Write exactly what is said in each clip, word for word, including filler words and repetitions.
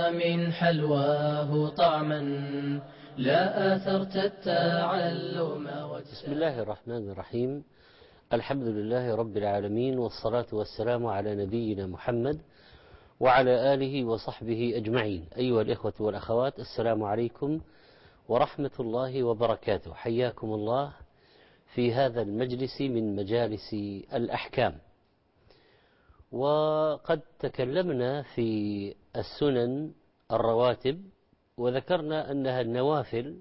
من حلواه طعما لا آثرت التعلم. بسم الله الرحمن الرحيم. الحمد لله رب العالمين، والصلاة والسلام على نبينا محمد وعلى آله وصحبه أجمعين. أيها الإخوة والأخوات، السلام عليكم ورحمة الله وبركاته. حياكم الله في هذا المجلس من مجالس الأحكام. وقد تكلمنا في السنن الرواتب، وذكرنا أنها النوافل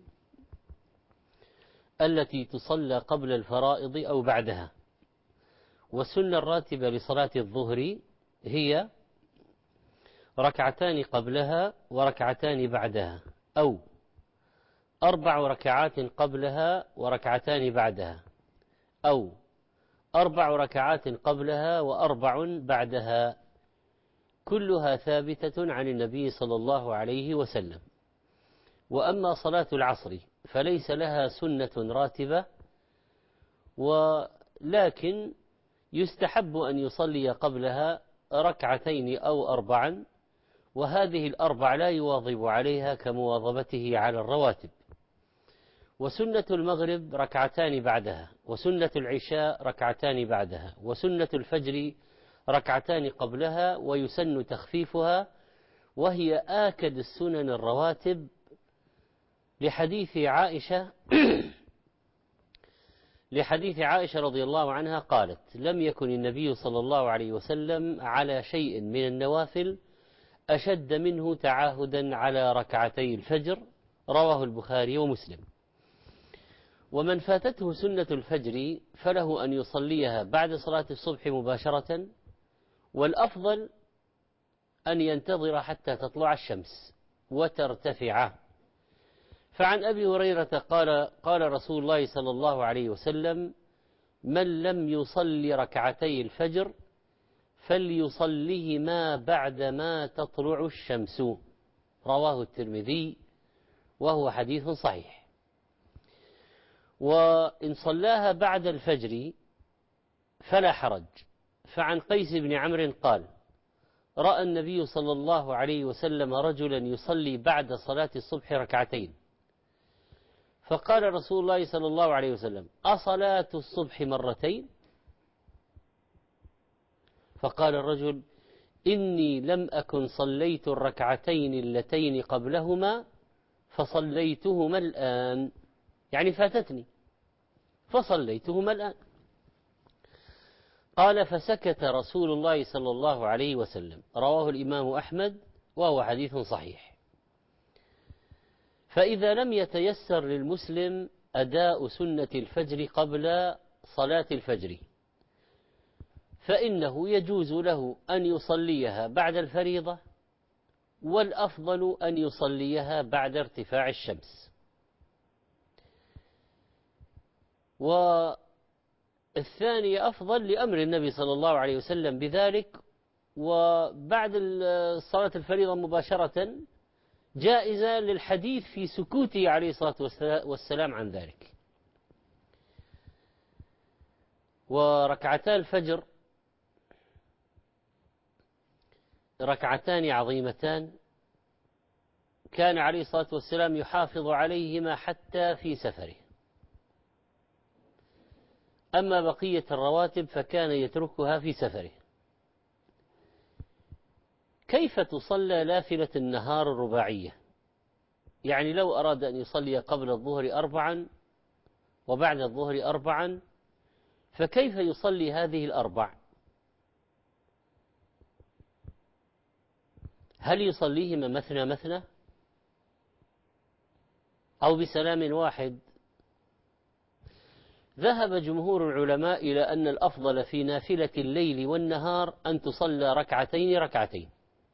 التي تصلى قبل الفرائض أو بعدها. والسنة الراتبة لصلاة الظهر هي ركعتان قبلها وركعتان بعدها، أو أربع ركعات قبلها وركعتان بعدها، أو أربع ركعات قبلها وأربع بعدها، كلها ثابتة عن النبي صلى الله عليه وسلم. وأما صلاة العصر فليس لها سنة راتبة، ولكن يستحب أن يصلي قبلها ركعتين أو أربعا، وهذه الأربع لا يواظب عليها كمواظبته على الرواتب. وسنة المغرب ركعتان بعدها، وسنة العشاء ركعتان بعدها، وسنة الفجر ركعتان قبلها، ويسن تخفيفها، وهي آكد السنن الرواتب لحديث عائشة لحديث عائشة رضي الله عنها قالت: لم يكن النبي صلى الله عليه وسلم على شيء من النوافل أشد منه تعاهدا على ركعتي الفجر. رواه البخاري ومسلم. ومن فاتته سنة الفجر فله أن يصليها بعد صلاة الصبح مباشرة، والأفضل أن ينتظر حتى تطلع الشمس وترتفع. فعن أبي هريرة قال: قال رسول الله صلى الله عليه وسلم: من لم يصلي ركعتي الفجر فليصليهما بعدما تطلع الشمس. رواه الترمذي وهو حديث صحيح. وإن صلاها بعد الفجر فلا حرج. فعن قيس بن عمرو قال: رأى النبي صلى الله عليه وسلم رجلا يصلي بعد صلاة الصبح ركعتين، فقال رسول الله صلى الله عليه وسلم: أصلاة الصبح مرتين؟ فقال الرجل: إني لم أكن صليت الركعتين اللتين قبلهما فصليتهما الآن، يعني فاتتني فصليتهما الآن. قال: فسكت رسول الله صلى الله عليه وسلم. رواه الإمام أحمد وهو حديث صحيح. فإذا لم يتيسر للمسلم أداء سنة الفجر قبل صلاة الفجر فإنه يجوز له أن يصليها بعد الفريضة، والأفضل أن يصليها بعد ارتفاع الشمس. والثاني أفضل لأمر النبي صلى الله عليه وسلم بذلك، وبعد صلاة الفريضة مباشرة جائزة للحديث في سكوته عليه الصلاة والسلام عن ذلك. وركعتا الفجر ركعتان عظيمتان كان عليه الصلاة والسلام يحافظ عليهما حتى في سفره. أما بقية الرواتب فكان يتركها في سفره. كيف تصلى نافلة النهار الرباعية؟ يعني لو أراد أن يصلي قبل الظهر أربعا وبعد الظهر أربعا، فكيف يصلي هذه الأربع؟ هل يصليهما مثنى مثنى أو بسلام واحد؟ ذهب جمهور العلماء إلى أن الأفضل في نافلة الليل والنهار أن تصلى ركعتين ركعتين.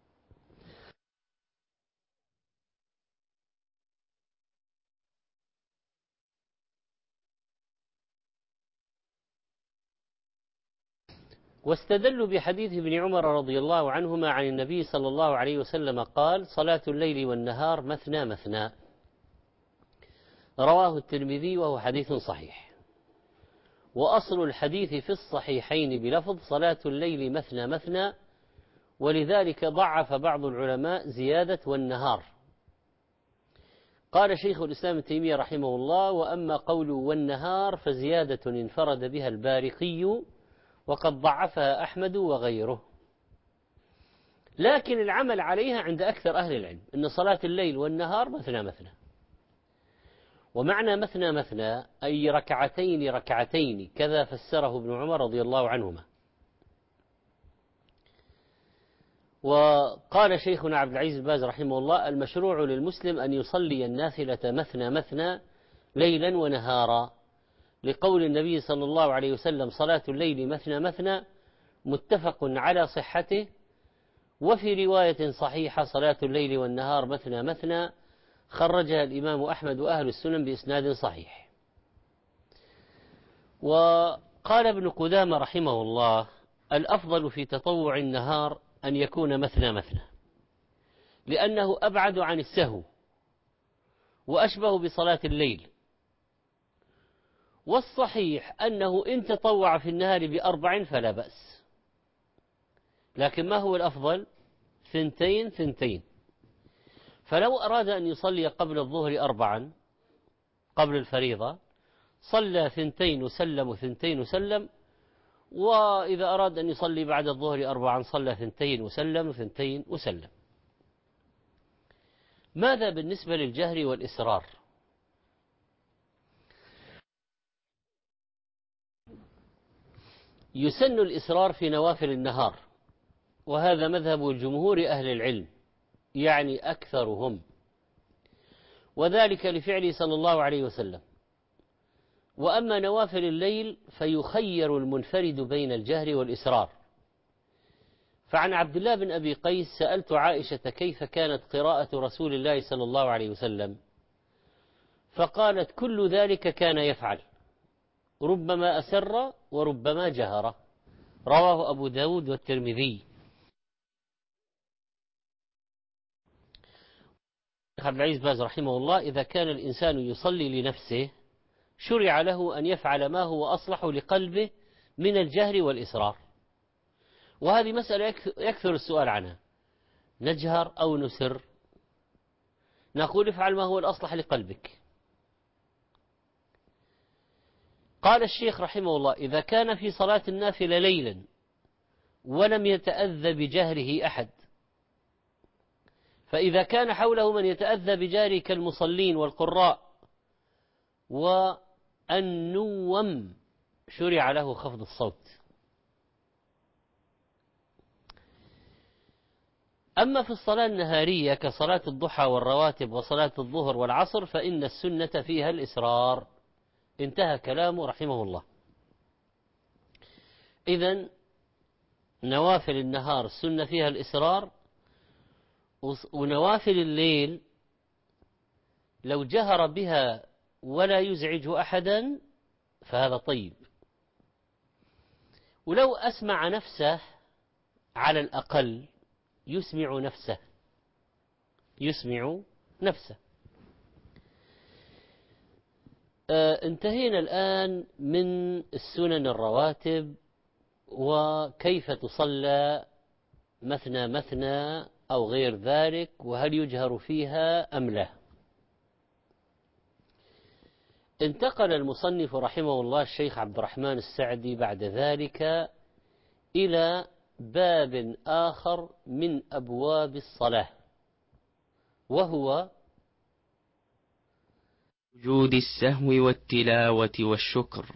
واستدلوا بحديث ابن عمر رضي الله عنهما عن النبي صلى الله عليه وسلم قال: صلاة الليل والنهار مثنى مثنى. رواه الترمذي وهو حديث صحيح. وأصل الحديث في الصحيحين بلفظ: صلاة الليل مثنى مثنى، ولذلك ضعف بعض العلماء زيادة والنهار. قال شيخ الإسلام ابن تيمية رحمه الله: وأما قوله والنهار فزيادة انفرد بها البارقي وقد ضعفها أحمد وغيره، لكن العمل عليها عند أكثر أهل العلم أن صلاة الليل والنهار مثنى مثنى. ومعنى مثنى مثنى أي ركعتين ركعتين، كذا فسره ابن عمر رضي الله عنهما. وقال شيخنا عبد العزيز بن باز رحمه الله: المشروع للمسلم أن يصلي النافلة مثنى مثنى ليلا ونهارا، لقول النبي صلى الله عليه وسلم: صلاة الليل مثنى مثنى، متفق على صحته. وفي رواية صحيحة: صلاة الليل والنهار مثنى مثنى، خرجها الإمام أحمد وأهل السنن بإسناد صحيح. وقال ابن قدامة رحمه الله: الأفضل في تطوع النهار أن يكون مثنى مثنى، لأنه أبعد عن السهو وأشبه بصلاة الليل. والصحيح أنه إن تطوع في النهار بأربع فلا بأس، لكن ما هو الأفضل؟ ثنتين ثنتين. فلو أراد أن يصلي قبل الظهر أربعا قبل الفريضة، صلى ثنتين وسلم وثنتين وسلم، وإذا أراد أن يصلي بعد الظهر أربعا صلى ثنتين وسلم وثنتين وسلم. ماذا بالنسبة للجهر والإسرار؟ يسن الإسرار في نوافل النهار، وهذا مذهب جمهور أهل العلم، يعني أكثرهم، وذلك لفعله صلى الله عليه وسلم. وأما نوافل الليل فيخير المنفرد بين الجهر والإسرار. فعن عبد الله بن أبي قيس: سألت عائشة كيف كانت قراءة رسول الله صلى الله عليه وسلم، فقالت: كل ذلك كان يفعل، ربما أسر وربما جهر. رواه أبو داود والترمذي. عبد العزيز باز رحمه الله: إذا كان الإنسان يصلي لنفسه شرع له أن يفعل ما هو أصلح لقلبه من الجهر والإسرار. وهذه مسألة يكثر السؤال عنها: نجهر أو نسر؟ نقول: افعل ما هو الأصلح لقلبك. قال الشيخ رحمه الله: إذا كان في صلاة النافلة ليلا ولم يتأذى بجهره أحد، فإذا كان حوله من يتأذى بجهره كالمصلين والقراء والنوم شرع له خفض الصوت. أما في الصلاة النهارية كصلاة الضحى والرواتب وصلاة الظهر والعصر فإن السنة فيها الإسرار. انتهى كلامه رحمه الله. إذن نوافل النهار السنة فيها الإسرار، ونوافل الليل لو جهر بها ولا يزعج أحدا فهذا طيب، ولو أسمع نفسه على الأقل يسمع نفسه يسمع نفسه. آه انتهينا الآن من السنن الرواتب وكيف تصلى مثنى مثنى أو غير ذلك، وهل يجهر فيها أم لا. انتقل المصنف رحمه الله الشيخ عبد الرحمن السعدي بعد ذلك إلى باب آخر من أبواب الصلاة، وهو وجود السهو والتلاوة والشكر.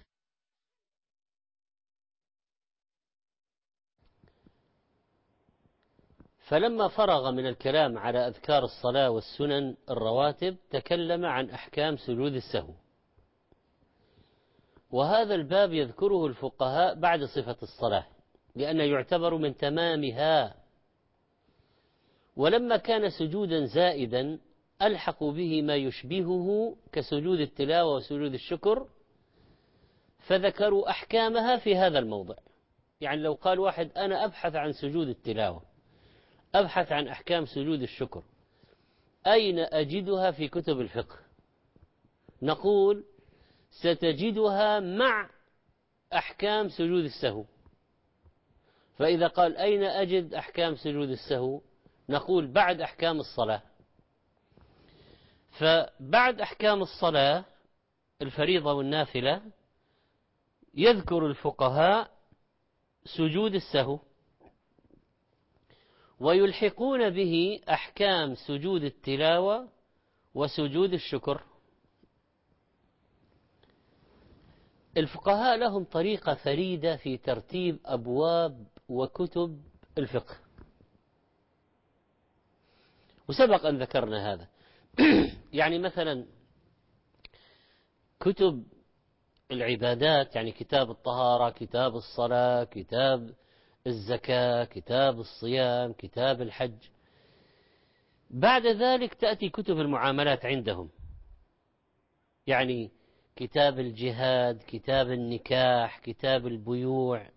فلما فرغ من الكلام على أذكار الصلاة والسنن الرواتب تكلم عن أحكام سجود السهو، وهذا الباب يذكره الفقهاء بعد صفة الصلاة لأنه يعتبر من تمامها. ولما كان سجودا زائدا ألحقوا به ما يشبهه كسجود التلاوة وسجود الشكر، فذكروا أحكامها في هذا الموضع. يعني لو قال واحد: أنا أبحث عن سجود التلاوة، أبحث عن أحكام سجود الشكر، أين أجدها في كتب الفقه؟ نقول: ستجدها مع أحكام سجود السهو. فإذا قال أين أجد أحكام سجود السهو؟ نقول بعد أحكام الصلاة. فبعد أحكام الصلاة الفريضة والنافلة يذكر الفقهاء سجود السهو، ويلحقون به أحكام سجود التلاوة وسجود الشكر. الفقهاء لهم طريقة فريدة في ترتيب أبواب وكتب الفقه، وسبق أن ذكرنا هذا. يعني مثلا كتب العبادات، يعني كتاب الطهارة، كتاب الصلاة، كتاب الزكاة، كتاب الصيام، كتاب الحج. بعد ذلك تأتي كتب المعاملات عندهم، يعني كتاب الجهاد، كتاب النكاح، كتاب البيوع،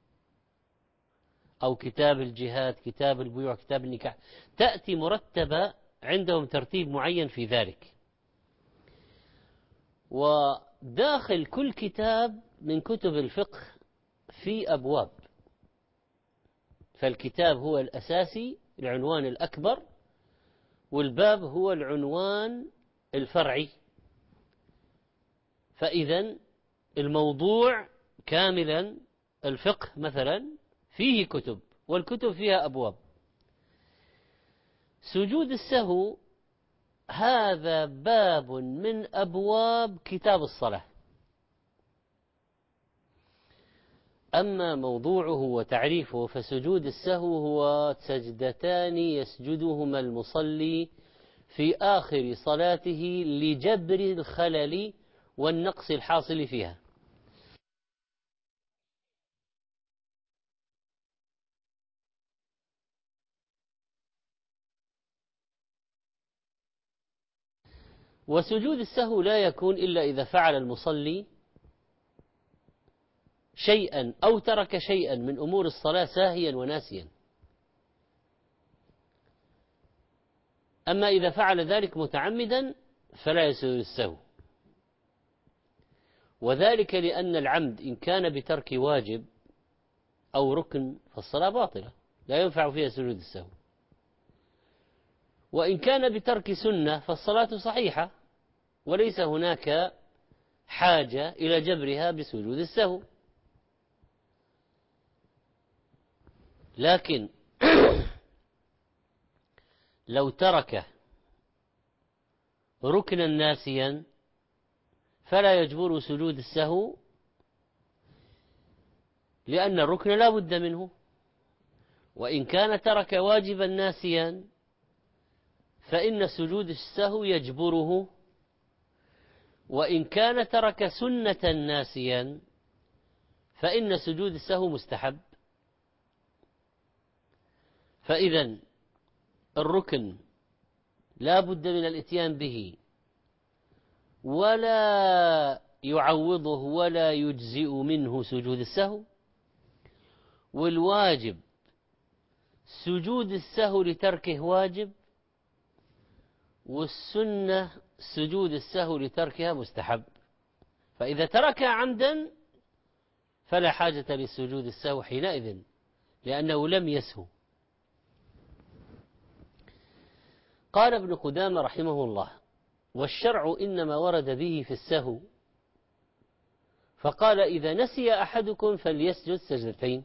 أو كتاب الجهاد، كتاب البيوع، كتاب النكاح. تأتي مرتبة عندهم ترتيب معين في ذلك. وداخل كل كتاب من كتب الفقه في أبواب، فالكتاب هو الأساسي، العنوان الأكبر، والباب هو العنوان الفرعي. فإذا الموضوع كاملا الفقه مثلا فيه كتب، والكتب فيها أبواب. سجود السهو هذا باب من أبواب كتاب الصلاة. أما موضوعه وتعريفه فسجود السهو هو سجدتان يسجدهما المصلي في آخر صلاته لجبر الخلل والنقص الحاصل فيها. وسجود السهو لا يكون إلا إذا فعل المصلي شيئا أو ترك شيئا من أمور الصلاة ساهيا وناسيا. أما إذا فعل ذلك متعمدا فلا يسجد السهو، وذلك لأن العمد إن كان بترك واجب أو ركن فالصلاة باطلة لا ينفع فيها سجود السهو، وإن كان بترك سنة فالصلاة صحيحة وليس هناك حاجة إلى جبرها بسجود السهو. لكن لو ترك ركنا ناسيا فلا يجبر سجود السهو، لأن الركن لا بد منه. وإن كان ترك واجبا ناسيا فإن سجود السهو يجبره، وإن كان ترك سنة ناسيا فإن سجود السهو مستحب. فإذا الركن لا بد من الاتيان به، ولا يعوضه ولا يجزئ منه سجود السهو. والواجب سجود السهو لتركه واجب، والسنة سجود السهو لتركها مستحب. فإذا تركها عمدا فلا حاجة لسجود السهو حينئذ، لأنه لم يسهو. قال ابن قدامة رحمه الله: والشرع إنما ورد به في السهو، فقال: إذا نسي أحدكم فليسجد سجدتين،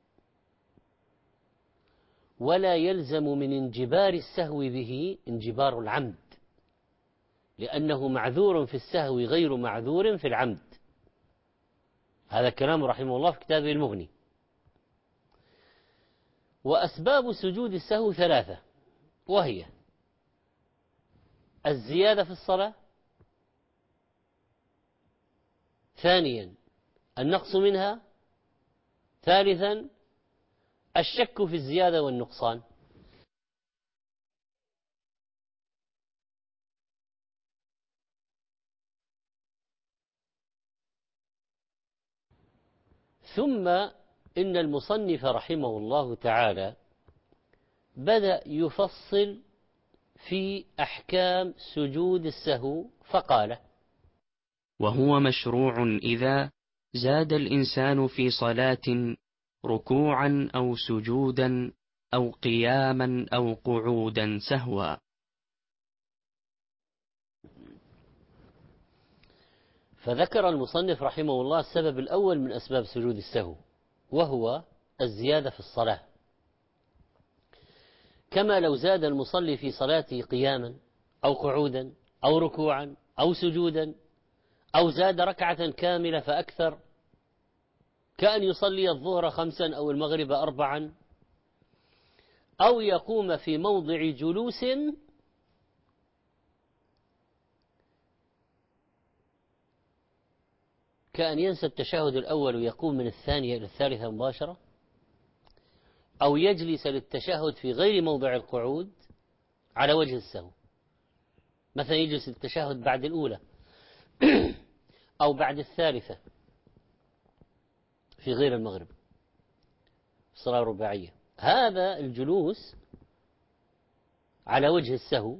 ولا يلزم من انجبار السهو به انجبار العمد، لأنه معذور في السهو غير معذور في العمد. هذا كلام رحمه الله في كتابه المغني. وأسباب سجود السهو ثلاثة، وهي: الزيادة في الصلاة، ثانيا النقص منها، ثالثا الشك في الزيادة والنقصان. ثم إن المصنف رحمه الله تعالى بدأ يفصل في أحكام سجود السهو فقال: وهو مشروع إذا زاد الإنسان في صلاة ركوعا أو سجودا أو قياما أو قعودا سهوا. فذكر المصنف رحمه الله السبب الأول من أسباب سجود السهو، وهو الزيادة في الصلاة، كما لو زاد المصلي في صلاته قياما أو قعودا أو ركوعا أو سجودا، أو زاد ركعة كاملة فأكثر، كأن يصلي الظهر خمسا أو المغرب أربعا، أو يقوم في موضع جلوس كأن ينسى التشهد الأول ويقوم من الثانية إلى الثالثة مباشرة، أو يجلس للتشهد في غير موضع القعود على وجه السهو، مثلا يجلس للتشهد بعد الأولى أو بعد الثالثة في غير المغرب، الصلاة الرباعية. هذا الجلوس على وجه السهو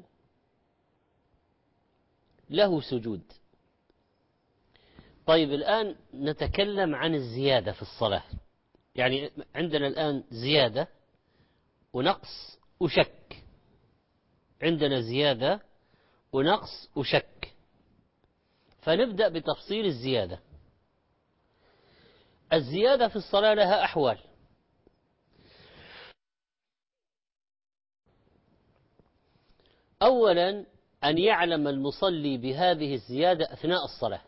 له سجود. طيب الآن نتكلم عن الزيادة في الصلاة، يعني عندنا الآن زيادة ونقص وشك، عندنا زيادة ونقص وشك، فنبدأ بتفصيل الزيادة. الزيادة في الصلاة لها أحوال. أولا أن يعلم المصلي بهذه الزيادة أثناء الصلاة،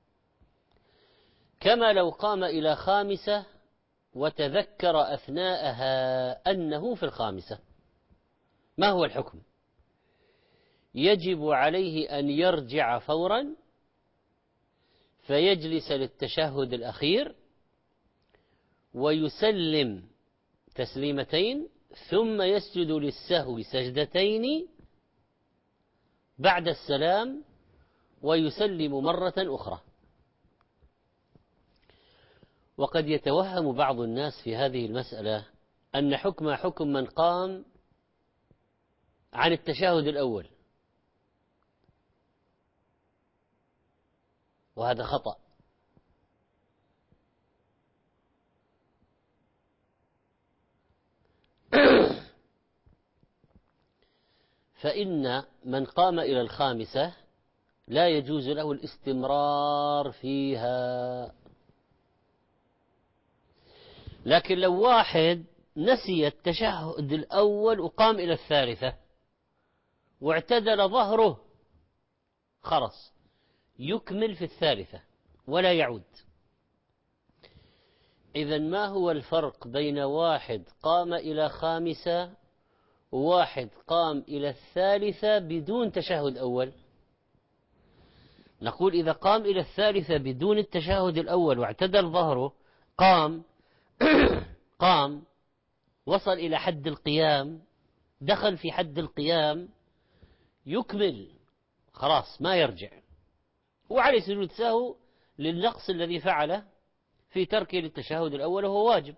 كما لو قام إلى خامسة وتذكر أثناءها أنه في الخامسة. ما هو الحكم؟ يجب عليه أن يرجع فورا فيجلس للتشهد الأخير ويسلم تسليمتين، ثم يسجد للسهو سجدتين بعد السلام ويسلم مرة أخرى. وقد يتوهم بعض الناس في هذه المسألة أن حكم حكم من قام عن التشهد الأول، وهذا خطأ. فإن من قام إلى الخامسة لا يجوز له الاستمرار فيها، لكن لو واحد نسي التشهد الأول وقام إلى الثالثة واعتدل ظهره، خلص يكمل في الثالثة ولا يعود. إذن ما هو الفرق بين واحد قام إلى خامسة وواحد قام إلى الثالثة بدون تشهد أول؟ نقول إذا قام إلى الثالثة بدون التشهد الأول واعتدل ظهره، قام قام وصل إلى حد القيام، دخل في حد القيام، يكمل خلاص ما يرجع، وعليه سجود سهو للنقص الذي فعله في تركه للتشهد الأول وهو واجب.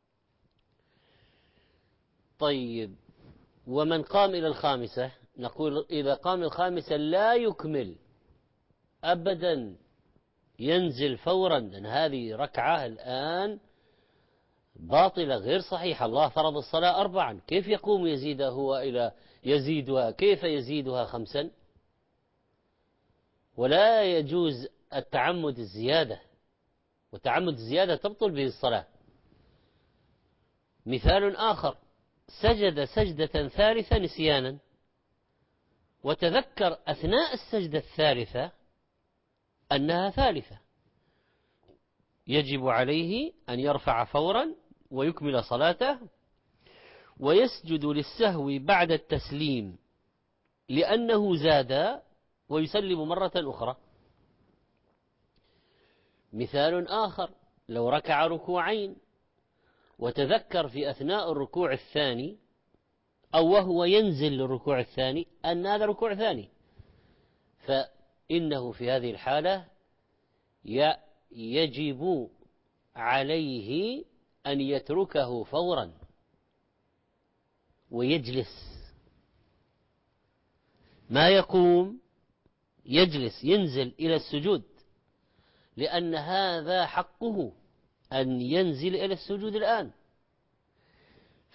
طيب ومن قام إلى الخامسة، نقول إذا قام الخامسة لا يكمل أبدا، ينزل فورا، لأن هذه ركعة الآن باطلة غير صحيحة. الله فرض الصلاة أربعا، كيف يقوم يزيد هو إلى يزيدها؟ كيف يزيدها خمسا؟ ولا يجوز التعمد الزيادة، وتعمد الزيادة تبطل به الصلاة. مثال آخر، سجد سجدة ثالثة نسيانا وتذكر أثناء السجدة الثالثة أنها ثالثة، يجب عليه أن يرفع فورا ويكمل صلاته ويسجد للسهو بعد التسليم لأنه زاد ويسلم مرة أخرى. مثال آخر، لو ركع ركوعين وتذكر في أثناء الركوع الثاني أو وهو ينزل للركوع الثاني أن هذا ركوع ثاني، فإنه في هذه الحالة يجب عليه أن يتركه فورا ويجلس، ما يقوم، يجلس، ينزل إلى السجود، لأن هذا حقه أن ينزل إلى السجود الآن.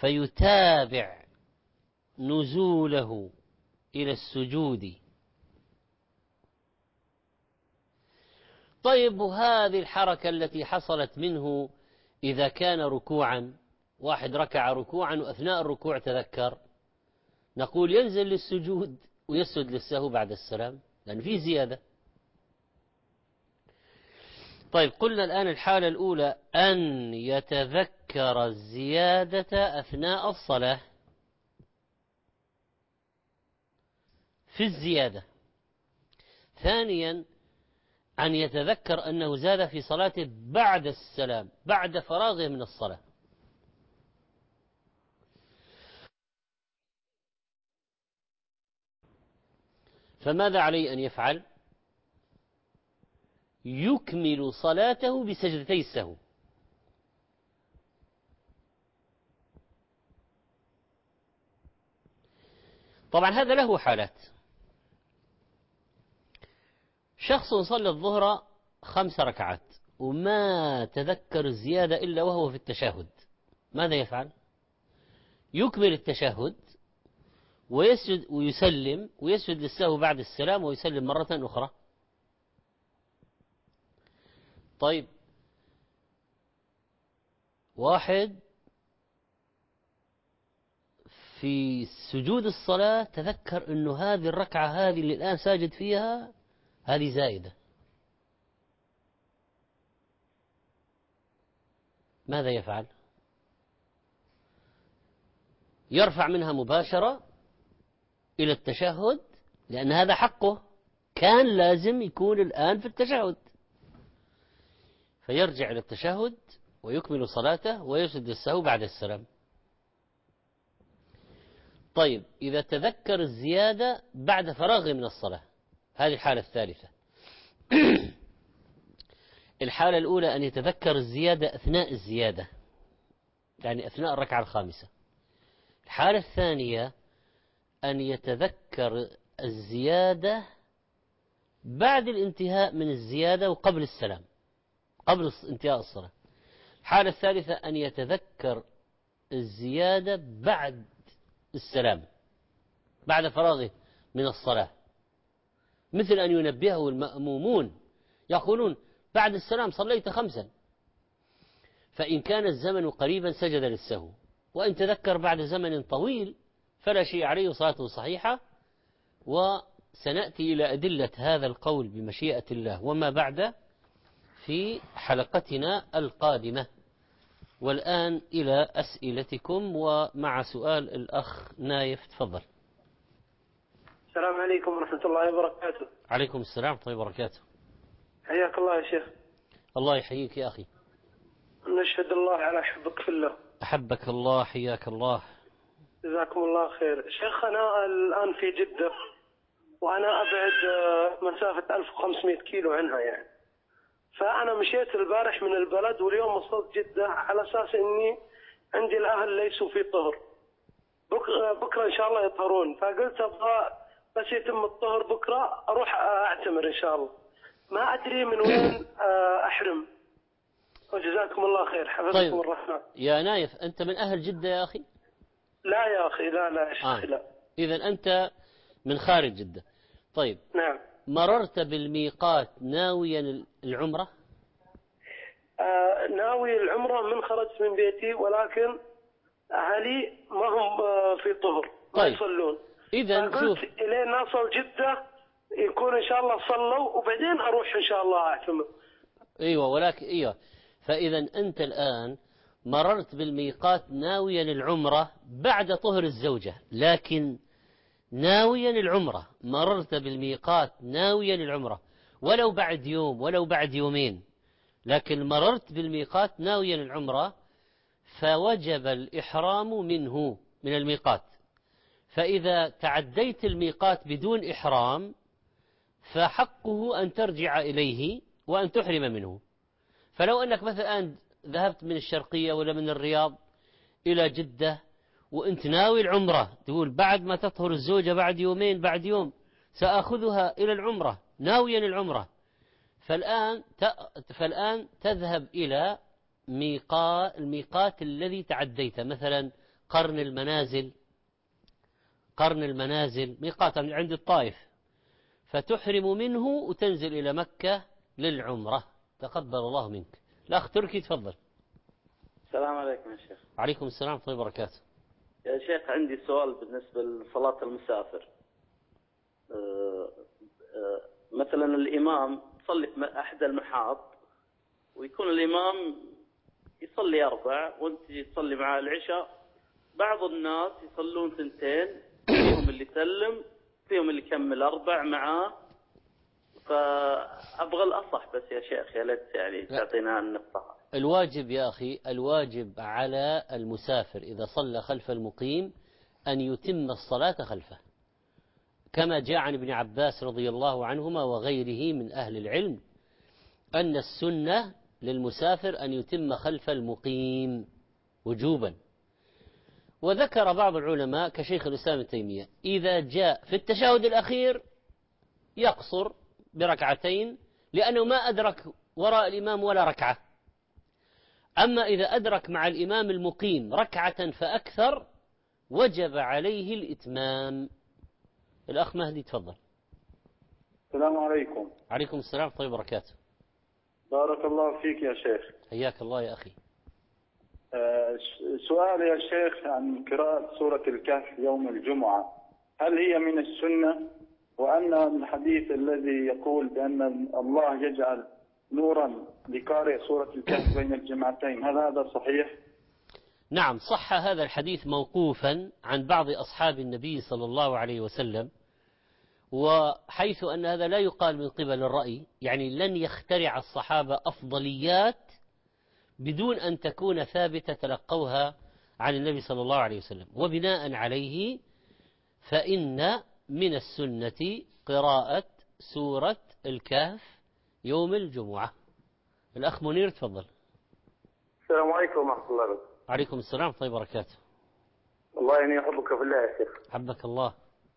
فيتابع نزوله إلى السجود. طيب، وهذه الحركة التي حصلت منه إذا كان ركوعا، واحد ركع ركوعا وأثناء الركوع تذكر، نقول ينزل للسجود ويسجد للسهو بعد السلام لأن فيه زيادة. طيب، قلنا الآن الحالة الأولى أن يتذكر الزيادة أثناء الصلاة في الزيادة. ثانيا أن يتذكر أنه زاد في صلاته بعد السلام، بعد فراغه من الصلاة. فماذا عليه أن يفعل؟ يكمل صلاته بسجدتي السهو. طبعا هذا له حالات. شخص صلى الظهر خمس ركعات وما تذكر الزيادة إلا وهو في التشهد، ماذا يفعل؟ يكمل التشهد ويسجد ويسلم ويسجد للسهو بعد السلام ويسلم مرة أخرى. طيب، واحد في سجود الصلاة تذكر أنه هذه الركعة هذه اللي الآن ساجد فيها هذه زائدة، ماذا يفعل؟ يرفع منها مباشرة إلى التشهد لأن هذا حقه، كان لازم يكون الآن في التشهد، فيرجع إلى التشهد ويكمل صلاته ويسجد للسهو بعد السلام. طيب، إذا تذكر الزيادة بعد فراغه من الصلاة، هذه الحالة الثالثة. الحالة الأولى أن يتذكر الزيادة أثناء الزيادة، يعني أثناء الركعة الخامسة. الحالة الثانية أن يتذكر الزيادة بعد الانتهاء من الزيادة وقبل السلام، قبل انتهاء الصلاة. الحالة الثالثة أن يتذكر الزيادة بعد السلام، بعد فراغه من الصلاة، مثل أن ينبهه المأمومون يقولون بعد السلام صليت خمسا، فإن كان الزمن قريبا سجد للسهو، وإن تذكر بعد زمن طويل فلا شيء عليه، صلاته صحيحة. وسنأتي إلى أدلة هذا القول بمشيئة الله وما بعد في حلقتنا القادمة. والآن إلى أسئلتكم، ومع سؤال الأخ نايف. تفضل. السلام عليكم ورحمة الله وبركاته. عليكم السلام ورحمة الله وبركاته. حياك الله يا شيخ. الله يحييك يا أخي. نشهد الله على حبك في الله. أحبك الله، حياك الله. جزاكم الله خير. شيخ، أنا الآن في جدة وأنا أبعد مسافة ألف وخمسمائة كيلو عنها يعني، فأنا مشيت البارح من البلد واليوم وصلت جدة على أساس إني عندي الأهل ليسوا في طهر، بكرة, بكرة إن شاء الله يطهرون، فقلت أبغى بس يتم الطهر بكرة أروح أعتمر إن شاء الله، ما أدري من وين أحرم. وجزاكم الله خير، حفظكم طيب. الرحمن. يا نايف، أنت من أهل جدة يا أخي؟ لا يا أخي، لا لا يا شيخ. آه. لا. إذن أنت من خارج جدة. طيب. نعم. مررت بالميقات ناويا العمرة؟ آه ناوي العمرة من خرجت من بيتي، ولكن أهلي ما هم في طهر، ما طيب. يصلون. إذن شوف، إلين نصل جدة يكون إن شاء الله صلوا وبعدين أروح إن شاء الله أعتمر. أيوة، ولكن أيوة فإذا أنت الآن مررت بالميقات ناويا العمرة بعد طهر الزوجة، لكن ناويا العمرة، مررت بالميقات ناويا العمرة ولو بعد يوم ولو بعد يومين، لكن مررت بالميقات ناويا العمرة، فوجب الإحرام منه من الميقات. فإذا تعديت الميقات بدون إحرام فحقه أن ترجع إليه وأن تحرم منه. فلو أنك مثلا ذهبت من الشرقية ولا من الرياض إلى جدة وأنت ناوي العمرة، تقول بعد ما تطهر الزوجة بعد يومين بعد يوم سأخذها إلى العمرة ناويا العمرة، فالآن فالآن تذهب إلى ميقات الميقات الذي تعديته، مثلا قرن المنازل، قرن المنازل ميقات عند الطائف، فتحرم منه وتنزل إلى مكة للعمرة. تقبل الله منك. الأخ تركي تفضل. السلام عليكم يا شيخ. عليكم السلام ورحمة الله وبركاته. يا شيخ عندي سؤال بالنسبة لصلاة المسافر. أه أه مثلا الإمام يصلي في أحد المحاط، ويكون الإمام يصلي أربع وأنت تصلي مع العشاء. بعض الناس يصلون ثنتين، فيهم اللي يسلم فيهم اللي يكمل أربع معاه. فأبغى الأصح بس يا شيخ، يا ليت يعني تعطينا النقطة. الواجب يا أخي، الواجب على المسافر إذا صلى خلف المقيم أن يتم الصلاة خلفه، كما جاء عن ابن عباس رضي الله عنهما وغيره من أهل العلم أن السنة للمسافر أن يتم خلف المقيم وجوبا. وذكر بعض العلماء كشيخ الإسلام ابن تيمية إذا جاء في التشهد الأخير يقصر بركعتين لأنه ما أدرك وراء الإمام ولا ركعة. أما إذا أدرك مع الإمام المقيم ركعة فأكثر وجب عليه الإتمام. الأخ مهدي تفضل. السلام عليكم. عليكم السلام ورحمة الله وبركاته. بارك الله فيك يا شيخ. حياك الله يا أخي. أه سؤال يا شيخ عن قراءة سورة الكهف يوم الجمعة، هل هي من السنة؟ وأن الحديث الذي يقول بأن الله يجعل نورا لقارئ سورة الكهف بين الجمعتين، هل هذا صحيح؟ نعم صح هذا الحديث موقوفا عن بعض أصحاب النبي صلى الله عليه وسلم، وحيث أن هذا لا يقال من قبل الرأي، يعني لن يخترع الصحابة أفضليات بدون أن تكون ثابتة تلقوها عن النبي صلى الله عليه وسلم. وبناء عليه فإن من السنة قراءة سورة الكهف يوم الجمعة. الأخ منير تفضل. السلام عليكم ورحمة الله وبركاته. عليكم السلام ورحمة الله وبركاته. والله إني أحبك في الله يا شيخ. حبك الله.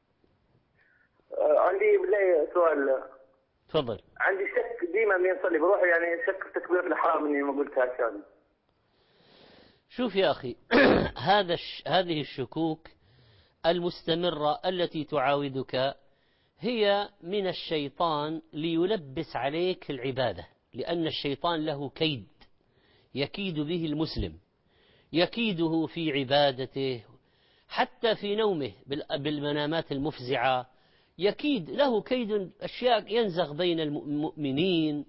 آه عندي بالله سؤال. تفضل. عندي شك ديما من يصلي بروح، يعني شك في تكبيرة الإحرام إني ما قلتها عشان. شوف يا أخي هذا الش... هذه الشكوك المستمرة التي تعاودك هي من الشيطان ليلبس عليك العبادة، لأن الشيطان له كيد يكيد به المسلم، يكيده في عبادته حتى في نومه بالمنامات المفزعة، يكيد له كيد أشياء ينزغ بين المؤمنين.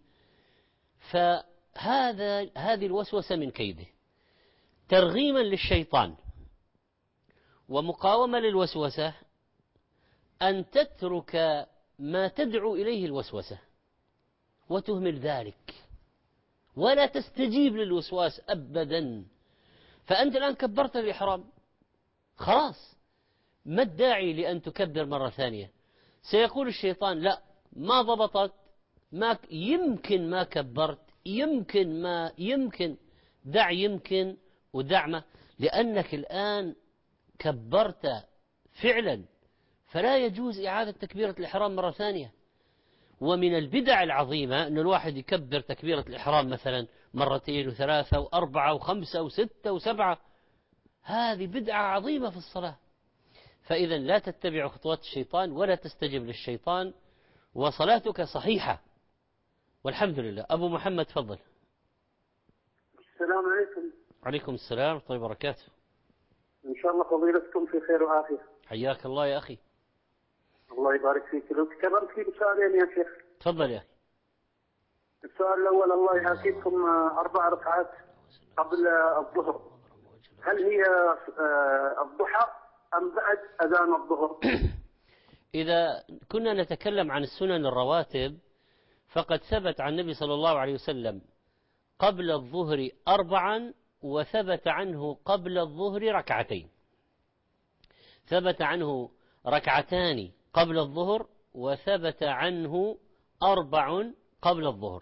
فهذا هذه الوسوسة من كيده ترغيما للشيطان ومقاومة للوسوسة أن تترك ما تدعو إليه الوسوسة وتهمل ذلك ولا تستجيب للوسواس أبدا. فأنت الآن كبرت الإحرام خلاص، ما الداعي لأن تكبر مرة ثانية؟ سيقول الشيطان لا ما ضبطت، ما يمكن ما كبرت، يمكن ما يمكن، دع يمكن ودع ما، لأنك الآن كبرت فعلا، فلا يجوز إعادة تكبيرة الإحرام مرة ثانية. ومن البدع العظيمة أن الواحد يكبر تكبيرة الإحرام مثلا مرتين وثلاثة وأربعة وخمسة وستة وسبعة، هذه بدعة عظيمة في الصلاة. فإذا لا تتبع خطوات الشيطان ولا تستجب للشيطان وصلاتك صحيحة والحمد لله. أبو محمد تفضل. السلام عليكم. عليكم السلام ورحمة الله وبركاته. إن شاء الله فضيلتكم في خير وعافية. حياك الله يا أخي. الله يبارك فيك. لو تكرمت في بسؤالين يا شيخ. تفضل يا أخي. السؤال الأول الله يعافيكم، أربع ركعات قبل الظهر، هل هي الضحى أم بعد أذان الظهر؟ إذا كنا نتكلم عن السنن الرواتب فقد ثبت عن النبي صلى الله عليه وسلم قبل الظهر أربعا، وثبت عنه قبل الظهر ركعتين. ثبت عنه ركعتان قبل الظهر وثبت عنه أربع قبل الظهر.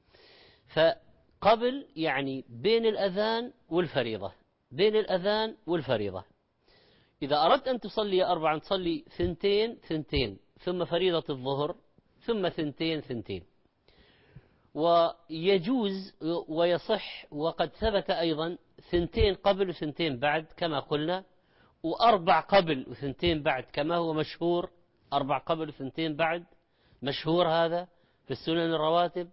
فقبل يعني بين الأذان والفريضة، بين الأذان والفريضة. إذا أردت أن تصلي أربعا تصلي ثنتين ثنتين ثم فريضة الظهر ثم ثنتين ثنتين. ويجوز ويصح وقد ثبت أيضا ثنتين قبل وثنتين بعد كما قلنا وأربع قبل وثنتين بعد كما هو مشهور، أربع قبل وثنتين بعد مشهور هذا في السنن الرواتب.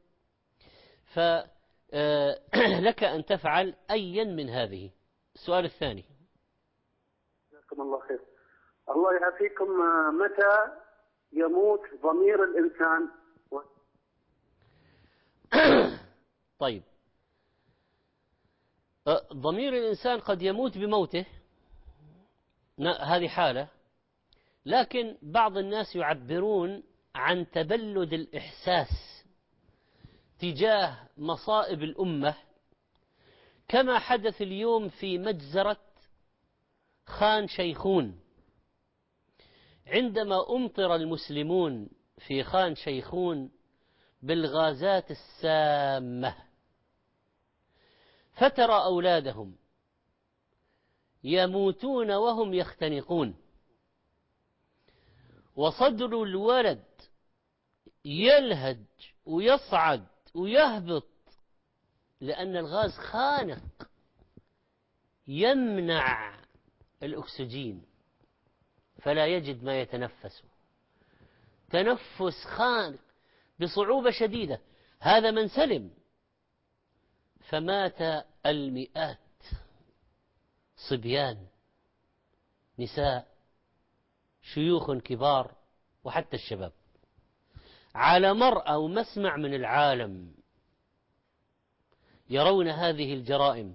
فلك أن تفعل أيا من هذه. السؤال الثاني. جزاكم الله خير. الله يعافيكم، متى يموت ضمير الإنسان؟ طيب، ضمير الإنسان قد يموت بموته، هذه حالة، لكن بعض الناس يعبرون عن تبلد الإحساس تجاه مصائب الأمة، كما حدث اليوم في مجزرة خان شيخون، عندما أمطر المسلمون في خان شيخون بالغازات السامة، فترى أولادهم يموتون وهم يختنقون، وصدر الولد يلهج ويصعد ويهبط، لأن الغاز خانق يمنع الأكسجين فلا يجد ما يتنفس، تنفس خانق بصعوبة شديدة. هذا من سلم، فمات المئات، صبيان، نساء، شيوخ كبار، وحتى الشباب، على مرأى ومسمع من العالم يرون هذه الجرائم.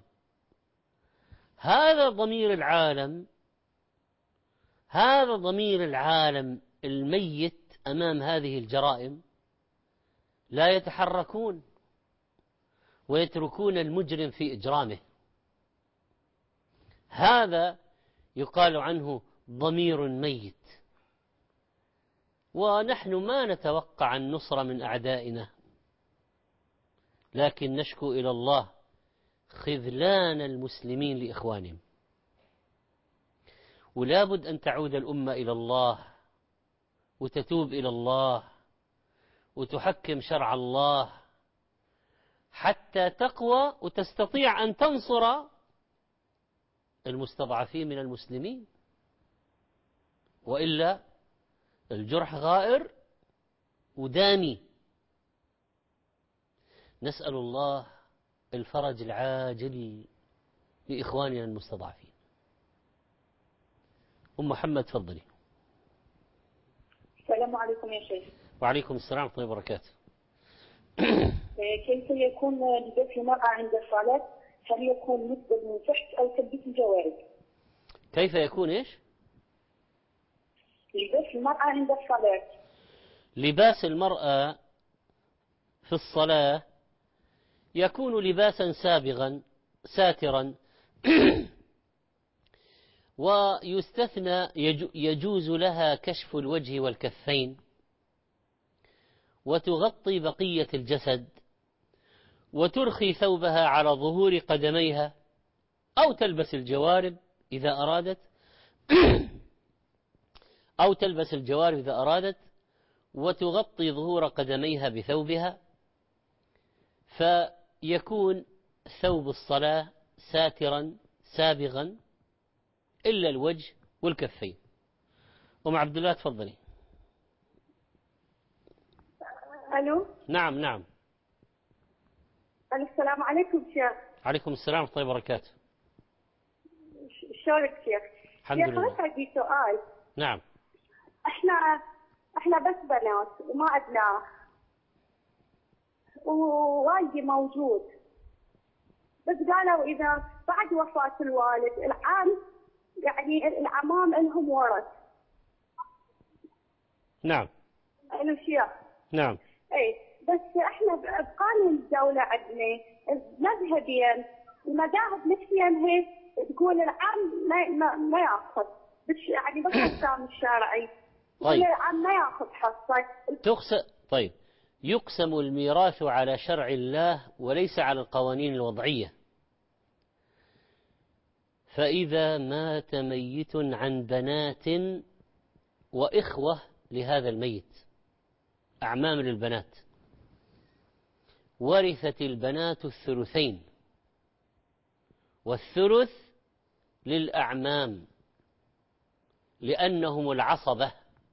هذا ضمير العالم، هذا ضمير العالم الميت أمام هذه الجرائم، لا يتحركون ويتركون المجرم في إجرامه. هذا يقال عنه ضمير ميت. ونحن ما نتوقع النصر من أعدائنا، لكن نشكو إلى الله خذلان المسلمين لإخوانهم. ولا بد أن تعود الأمة إلى الله وتتوب إلى الله وتحكم شرع الله حتى تقوى وتستطيع أن تنصر المستضعفين من المسلمين، وإلا الجرح غائر ودامي. نسأل الله الفرج العاجل لإخواننا المستضعفين. أم محمد تفضلي. السلام عليكم يا شيخ. وعليكم السلام ورحمة الله وبركاته. كيف يكون لباس المرأة عند الصلاة؟ هل يكون مسدل من تحت أو تلبس الجوارب؟ كيف يكون إيش؟ لباس المرأة عند الصلاة. لباس المرأة في الصلاة يكون لباسا سابغا ساترا ويستثنى يجوز لها كشف الوجه والكفين، وتغطي بقية الجسد، وترخي ثوبها على ظهور قدميها، أو تلبس الجوارب إذا أرادت أو تلبس الجوارب إذا أرادت وتغطي ظهور قدميها بثوبها، فيكون ثوب الصلاة ساترا سابغا إلا الوجه والكفين. أم عبد الله تفضلي. ألو. نعم نعم. السلام عليكم شيخ. عليكم السلام ورحمة الله وبركاته. شلونك شيخ؟ الحمد لله. شيخ عندي سؤال. نعم. احنا احنا بس بنات وما عندنا ووالدي موجود، بس قالوا إذا بعد وفاة الوالد العام يعني العمام لهم ورث. نعم. أنا شيخ. نعم. اي بس احنا بقانون الدولة عندنا مذهبيا المذاهب نفسيا هي تقول العام ما ما, ما ياخذ، بس يعني بس الحكام الشرعي طيب. العام ما ياخذ حصه. تقسم طيب يقسم الميراث على شرع الله وليس على القوانين الوضعية. فإذا مات ميت عن بنات وإخوة لهذا الميت، أعمام للبنات، ورثت البنات الثلثين، والثلث للأعمام لأنهم العصبة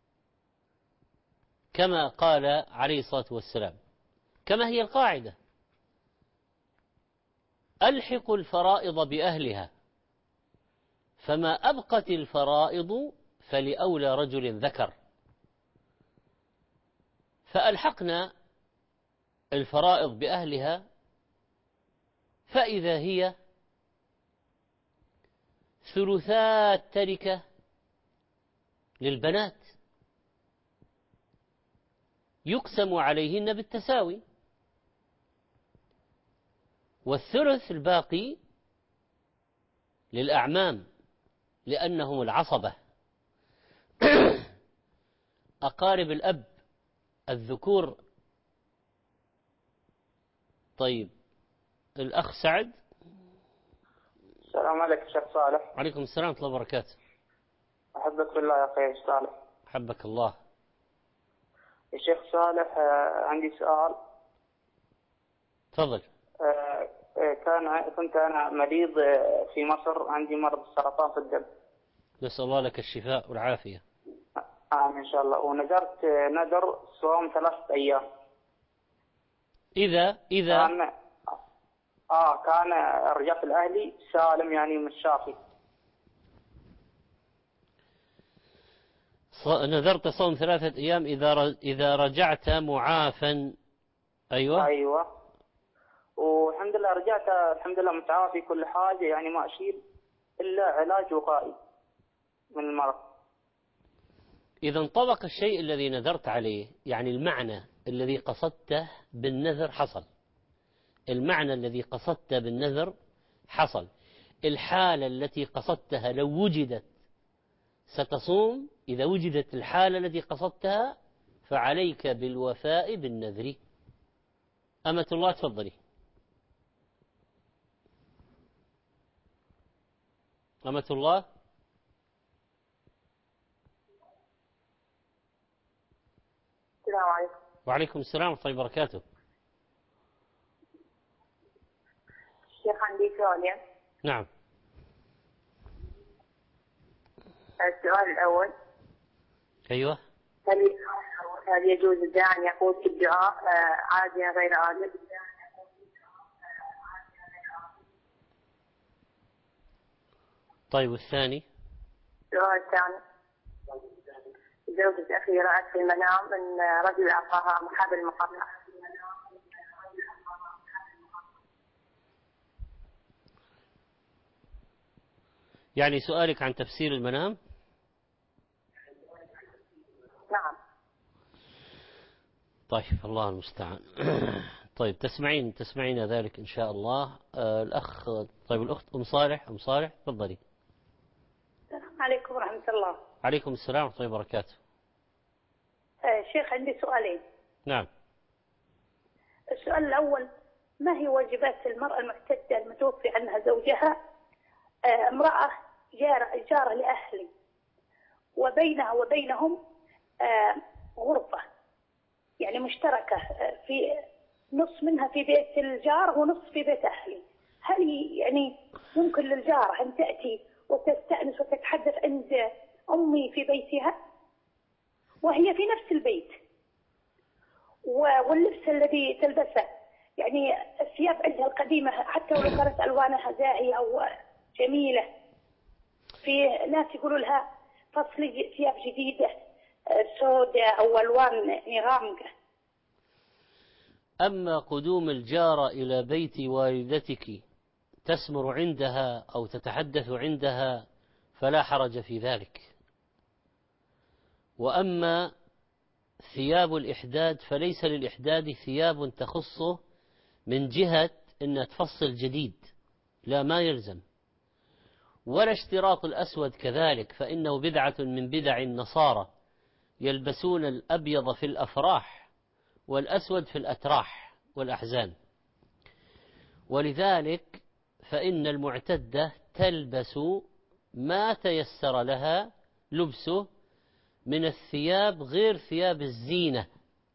كما قال عليه الصلاة والسلام، كما هي القاعدة: ألحقوا الفرائض بأهلها، فما أبقت الفرائض فلأولى رجل ذكر. فألحقنا الفرائض بأهلها، فإذا هي ثلثات تركة للبنات يقسم عليهن بالتساوي، والثلث الباقي للأعمام لأنهم العصبة. أقارب الأب الذكور. طيب، الأخ سعد. السلام عليكم شيخ صالح. عليكم السلام ورحمة الله وبركاته. أحبك بالله يا أخي صالح. حبك الله. يا شيخ صالح عندي سؤال. تفضل. كان كنت أنا مريض في مصر، عندي مرض السرطان في الدم. نسأل الله لك الشفاء والعافية. آمين إن شاء الله. ونذرت نذر صوم ثلاثة أيام. إذا إذا كان آه كان رجعت الأهلي سالم، يعني مش شافي. نذرت صوم ثلاثة أيام إذا إذا رجعت معافا. أيوة أيوة. والحمد لله رجعت الحمد لله متعافي كل حاجة، يعني ما أشيل إلا علاج وقائي من المرض. إذا انطبق الشيء الذي نذرت عليه، يعني المعنى الذي قصدته بالنذر حصل، المعنى الذي قصدته بالنذر حصل، الحالة التي قصدتها لو وجدت ستصوم. إذا وجدت الحالة التي قصدتها فعليك بالوفاء بالنذر. أمة الله تفضلي. أمة الله. السلام عليكم. وعليكم السلام ورحمة الله وبركاته. شيخ عندي سؤالين. نعم. السؤال الأول. أيوة. هل هل يجوز الداعي أن يقول في الدعاء عاديا غير عادل؟ طيب، والثاني؟ السؤال الثاني: زوجة أخي رأت في المنام أن رجل أعطاها محابل مقطع. يعني سؤالك عن تفسير المنام؟ نعم. طيب، الله المستعان. طيب، تسمعين تسمعين ذلك إن شاء الله. آه الأخ طيب الأخت أم صالح. أم صالح تفضلي. السلام عليكم ورحمة الله. عليكم السلام ورحمة الله وبركاته. آه شيخ عندي سؤالين. نعم. السؤال الأول: ما هي واجبات المرأة المعتدة المتوفي عنها زوجها؟ آه امرأة جارة, جارة لأهلي، وبينها وبينهم آه غرفة يعني مشتركة، آه في نص منها في بيت الجار ونص في بيت أهلي. هل يعني يمكن للجارة أن تأتي وتستأنس وتتحدث عند أمي في بيتها وهي في نفس البيت؟ واللبس الذي تلبسه يعني الثياب عندها القديمة حتى ولو كانت ألوانها زاهية أو جميلة، في ناس يقولوا لها فصل ثياب جديدة سوداء أو ألوان يعني غامقة. أما قدوم الجارة إلى بيت والدتك تسمر عندها أو تتحدث عندها فلا حرج في ذلك. وأما ثياب الإحداد فليس للإحداد ثياب تخصه من جهة أن تفصل جديد، لا ما يلزم. ولا اشتراط الأسود كذلك، فإنه بدعة من بدع النصارى يلبسون الأبيض في الأفراح والأسود في الأتراح والأحزان. ولذلك فإن المعتدة تلبس ما تيسر لها لبسه من الثياب غير ثياب الزينة،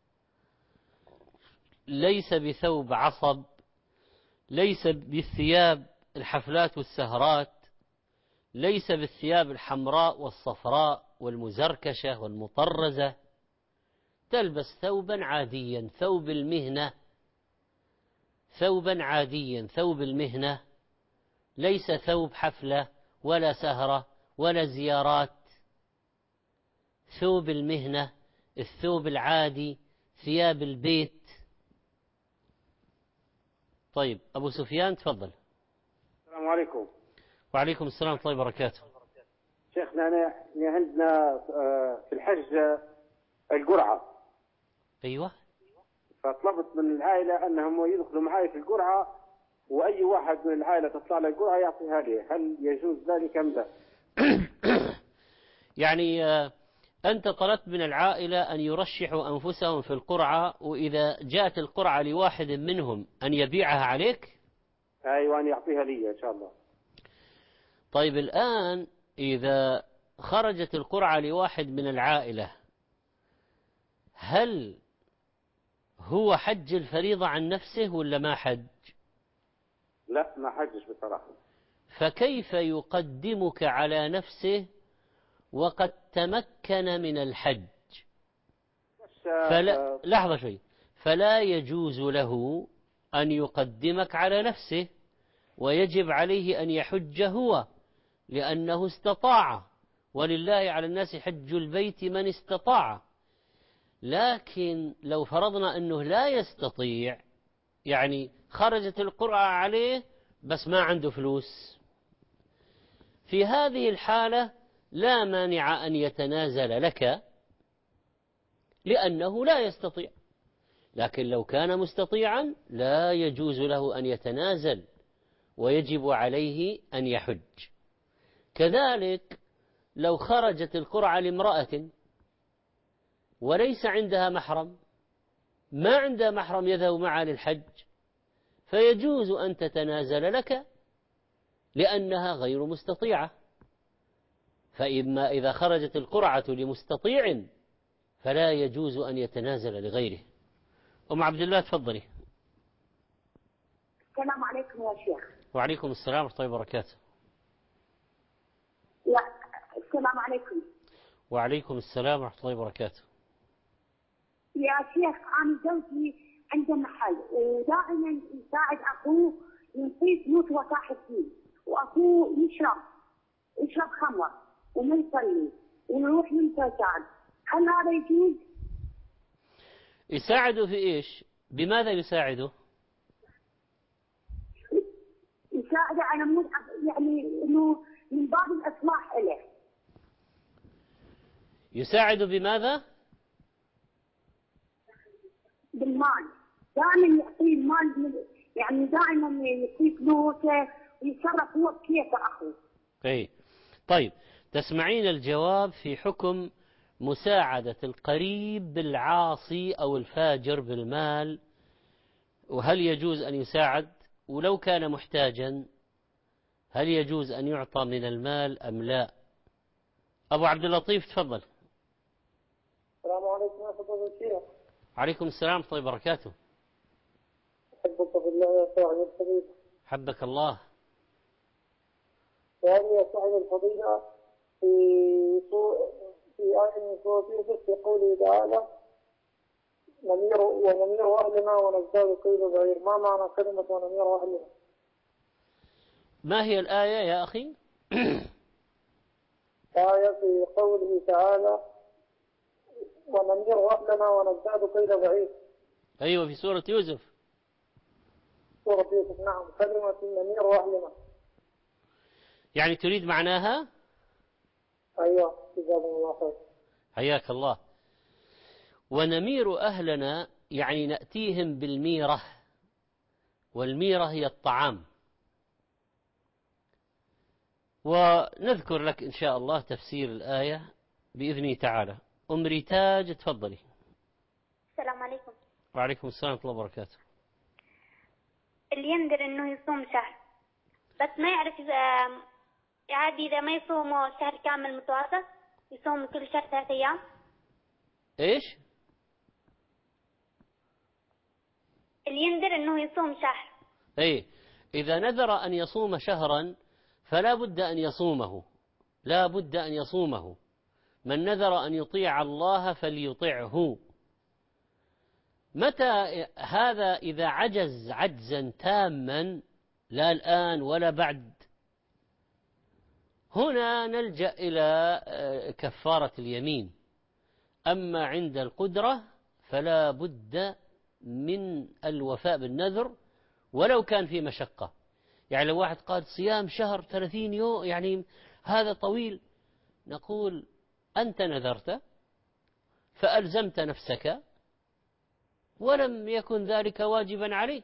ليس بثوب عصب، ليس بالثياب الحفلات والسهرات، ليس بالثياب الحمراء والصفراء والمزركشة والمطرزة، تلبس ثوبا عاديا، ثوب المهنة، ثوبا عاديا، ثوب المهنة، ليس ثوب حفلة ولا سهرة ولا زيارات، ثوب المهنة، الثوب العادي، ثياب البيت. طيب أبو سفيان تفضل. السلام عليكم. وعليكم السلام ورحمة الله وبركاته. شيخنا أنا عندنا في الحج القرعة. أيوة. فطلبت من العائلة أنهم يدخلوا معي في القرعة، وأي واحد من العائلة تطلع له القرعة يعطيها لي، هل يجوز ذلك أم لا؟ يعني أنت طلبت من العائلة أن يرشحوا أنفسهم في القرعة، وإذا جاءت القرعة لواحد منهم أن يبيعها عليك؟ أيوة، أن يعطيها لي إن شاء الله. طيب الآن إذا خرجت القرعة لواحد من العائلة، هل هو حج الفريضة عن نفسه ولا ما حج؟ لا، ما حجش بصراحة. فكيف يقدمك على نفسه وقد تمكن من الحج؟ فلا لحظة شيء، فلا يجوز له أن يقدمك على نفسه، ويجب عليه أن يحج هو لأنه استطاع، ولله على الناس حج البيت من استطاع. لكن لو فرضنا أنه لا يستطيع، يعني خرجت القرعة عليه بس ما عنده فلوس، في هذه الحالة لا مانع أن يتنازل لك لأنه لا يستطيع. لكن لو كان مستطيعا لا يجوز له أن يتنازل، ويجب عليه أن يحج. كذلك لو خرجت القرعة لامرأة وليس عندها محرم، ما عندها محرم يذهب معها للحج، فيجوز أن تتنازل لك لأنها غير مستطيعة. فإما إذا خرجت القرعة لمستطيع فلا يجوز أن يتنازل لغيره. أم عبد الله تفضلي. السلام عليكم يا شيخ. وعليكم السلام ورحمة الله وبركاته. يا السلام عليكم. وعليكم السلام ورحمة الله وبركاته. يا شيخ أنا زوجي عنده محل، ودائما يساعد أخوه ينطيه فلوس وصاحب فيه، وأخوه يشرب يشرب خمر وما يصلي ويروح للفساد، هل هذا يجوز؟ يساعده في إيش؟ بماذا يساعده؟ يساعده على مود يعني إنه من باب الإصلاح له. يساعده بماذا؟ بالمال، دائما يعطيه المال، يعني دائما يعطيه فلوسه ويتصرف هو بكيفه أخوه. أي طيب، تسمعين الجواب في حكم مساعدة القريب بالعاصي أو الفاجر بالمال، وهل يجوز أن يساعد؟ ولو كان محتاجا هل يجوز أن يعطى من المال أم لا؟ أبو عبد اللطيف تفضل. السلام عليكم ورحمة الله وبركاته. عليكم السلام ورحمة الله وبركاته. أحبك بالله يا صاحب الفضيلة. حبك الله. وهذه يا صاحب الفضيلة في في آية من سورة يوسف في قوله تعالى: نمير ونمير أهلنا ونزداد كيل بعير. ما معنى كلمة ونمير أهلنا؟ ما هي الآية يا أخي؟ آية في قوله تعالى: ونمير أهلنا ونزداد كيل بعير. أيوة في سورة يوسف. سورة يوسف نعم. كلمة نمير أهلنا يعني تريد معناها؟ أيوة جزاكم الله خير. حياك الله. ونمير أهلنا يعني نأتيهم بالميرة، والميرة هي الطعام. ونذكر لك إن شاء الله تفسير الآية بإذنه تعالى. أم ريتاج تفضلي. السلام عليكم. وعليكم السلام ورحمة الله وبركاته. اللي يندر إنه يصوم شهر بس ما يعرف إذا عادي إذا ما يصوم شهر كامل متواصل، يصوم كل شهر ثلاثة أيام. إيش؟ اللي يندر إنه يصوم شهر. أي إذا نذر أن يصوم شهرا فلا بد أن يصومه، لا بد أن يصومه. من نذر أن يطيع الله فليطعه. متى هذا؟ إذا عجز عجزا تاما، لا الآن ولا بعد، هنا نلجأ إلى كفارة اليمين. أما عند القدرة فلا بد من الوفاء بالنذر ولو كان في مشقة. يعني لو واحد قال صيام شهر ثلاثين يوم يعني هذا طويل، نقول أنت نذرت فألزمت نفسك ولم يكن ذلك واجبا عليك،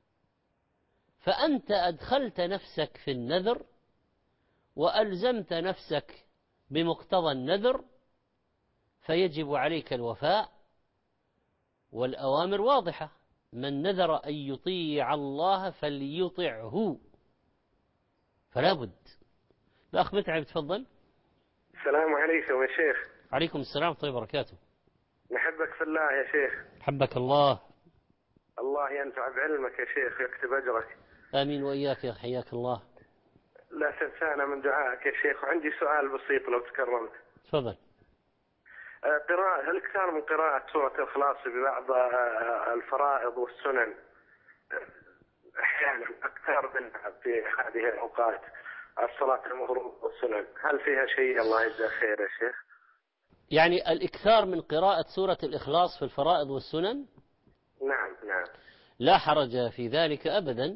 فأنت أدخلت نفسك في النذر وألزمت نفسك بمقتضى النذر، فيجب عليك الوفاء. والأوامر واضحة: من نذر أن يطيع الله فليطعه، فلا بد. الأخ متعب تفضل. السلام عليكم يا شيخ. عليكم السلام ورحمة الله وبركاته. نحبك في الله يا شيخ. حبك الله. الله ينفع بعلمك يا شيخ ويكتب أجرك. آمين وإياك يا حياك الله. لا تنسانا من دعائك يا شيخ. وعندي سؤال بسيط لو تكرمت. تفضل. قراءة هل كان من قراءة سورة الإخلاص ببعض الفرائض والسنن أحيانا أكثر منها في هذه الأوقات الصلاة المفروض والسنن، هل فيها شيء؟ الله يجزاه خير يا شيخ. يعني الإكثار من قراءة سورة الإخلاص في الفرائض والسنن؟ نعم نعم. لا حرج في ذلك أبدا،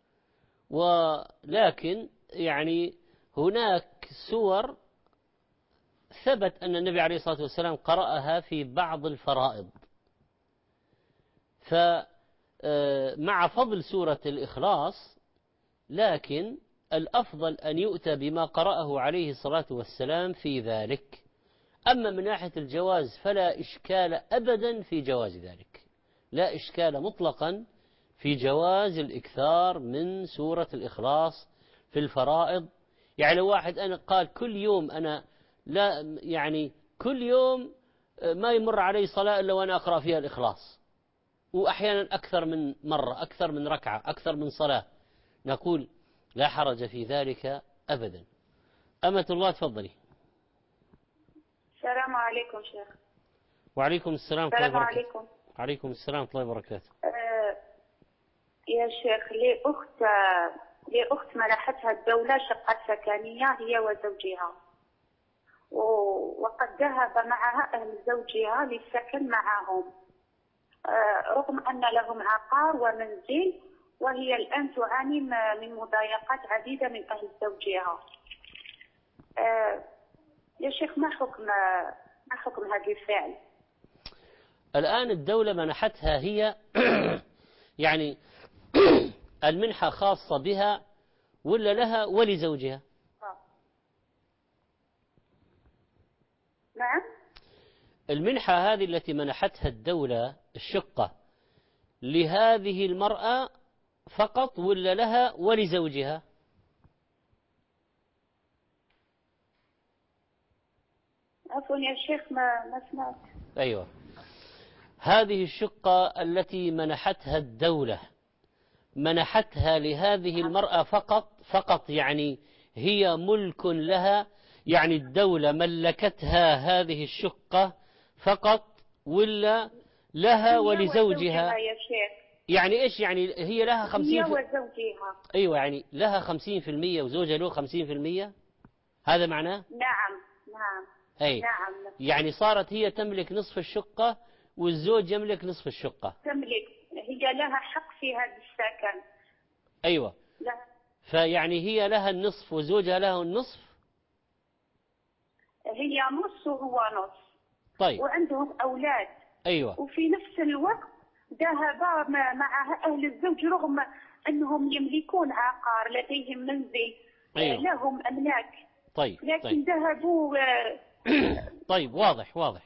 ولكن يعني هناك سور ثبت أن النبي عليه الصلاة والسلام قرأها في بعض الفرائض، فمع فضل سورة الإخلاص، لكن الأفضل أن يؤتى بما قرأه عليه الصلاة والسلام في ذلك. أما من ناحية الجواز فلا إشكال أبدا في جواز ذلك، لا إشكال مطلقا في جواز الإكثار من سورة الإخلاص في الفرائض. يعني لو واحد أنا قال كل يوم أنا لا يعني كل يوم ما يمر علي صلاة إلا وأنا أقرأ فيها الإخلاص، وأحيانا أكثر من مرة، أكثر من ركعة، أكثر من صلاة، نقول لا حرج في ذلك أبدا. أمة الله تفضلي. السلام عليكم شيخ. وعليكم السلام ورحمة الله وبركاته. عليكم. عليكم السلام ورحمة الله وبركاته. أه يا شيخ، لي أخت لي أخت منحتها الدولة شقة سكنية هي وزوجها، وقد ذهب معها أهل زوجها للسكن معهم، أه رغم أن لهم عقار ومنزل، وهي الآن تعاني من مضايقات عديدة من أهل زوجها. أه يا شيخ، ما حكم ما حكم هذا الفعل؟ الآن الدولة منحتها هي يعني المنحة خاصة بها ولا لها ولزوجها؟ نعم. المنحة هذه التي منحتها الدولة الشقة لهذه المرأة فقط ولا لها ولزوجها؟ عفوا يا شيخ، ما ما سمعت. أيوة، هذه الشقة التي منحتها الدولة منحتها لهذه المرأة فقط فقط يعني هي ملك لها، يعني الدولة ملكتها هذه الشقة فقط ولا لها ولزوجها؟ يا شيخ. يعني إيش يعني هي لها خمسين؟ هي وزوجها. أيوة، يعني لها خمسين في المية وزوجها له خمسين في المية، هذا معناه؟ نعم نعم. أي. نعم. يعني صارت هي تملك نصف الشقة والزوج يملك نصف الشقة. تملك، هي لها حق في هذا السكن. أيوة. لا. فيعني هي لها النصف وزوجها له النصف؟ هي نص وهو نص. طيب. وعندهم أولاد. أيوة. وفي نفس الوقت ذهب مع أهل الزوج رغم أنهم يملكون عقار، لديهم منزل. أيوة. لهم أملاك. طيب. لكن طيب. ذهبوا. طيب، واضح واضح.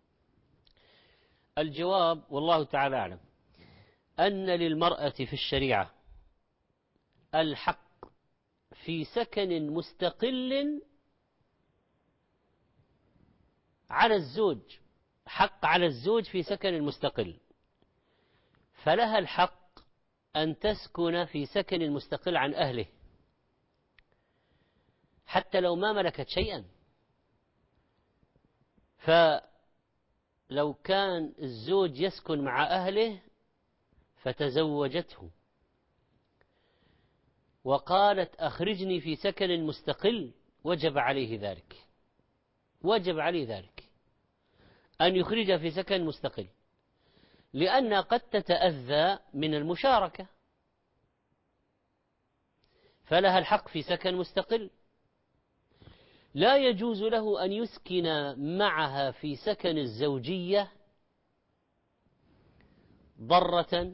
الجواب والله تعالى أعلم أن للمرأة في الشريعة الحق في سكن مستقل على الزوج، حق على الزوج في سكن مستقل، فلها الحق أن تسكن في سكن مستقل عن أهله. حتى لو ما ملكت شيئا. فلو كان الزوج يسكن مع أهله فتزوجته وقالت أخرجني في سكن مستقل، وجب عليه ذلك، وجب عليه ذلك أن يخرج في سكن مستقل، لأن قد تتأذى من المشاركة، فلها الحق في سكن مستقل. لا يجوز له أن يسكن معها في سكن الزوجية ضرة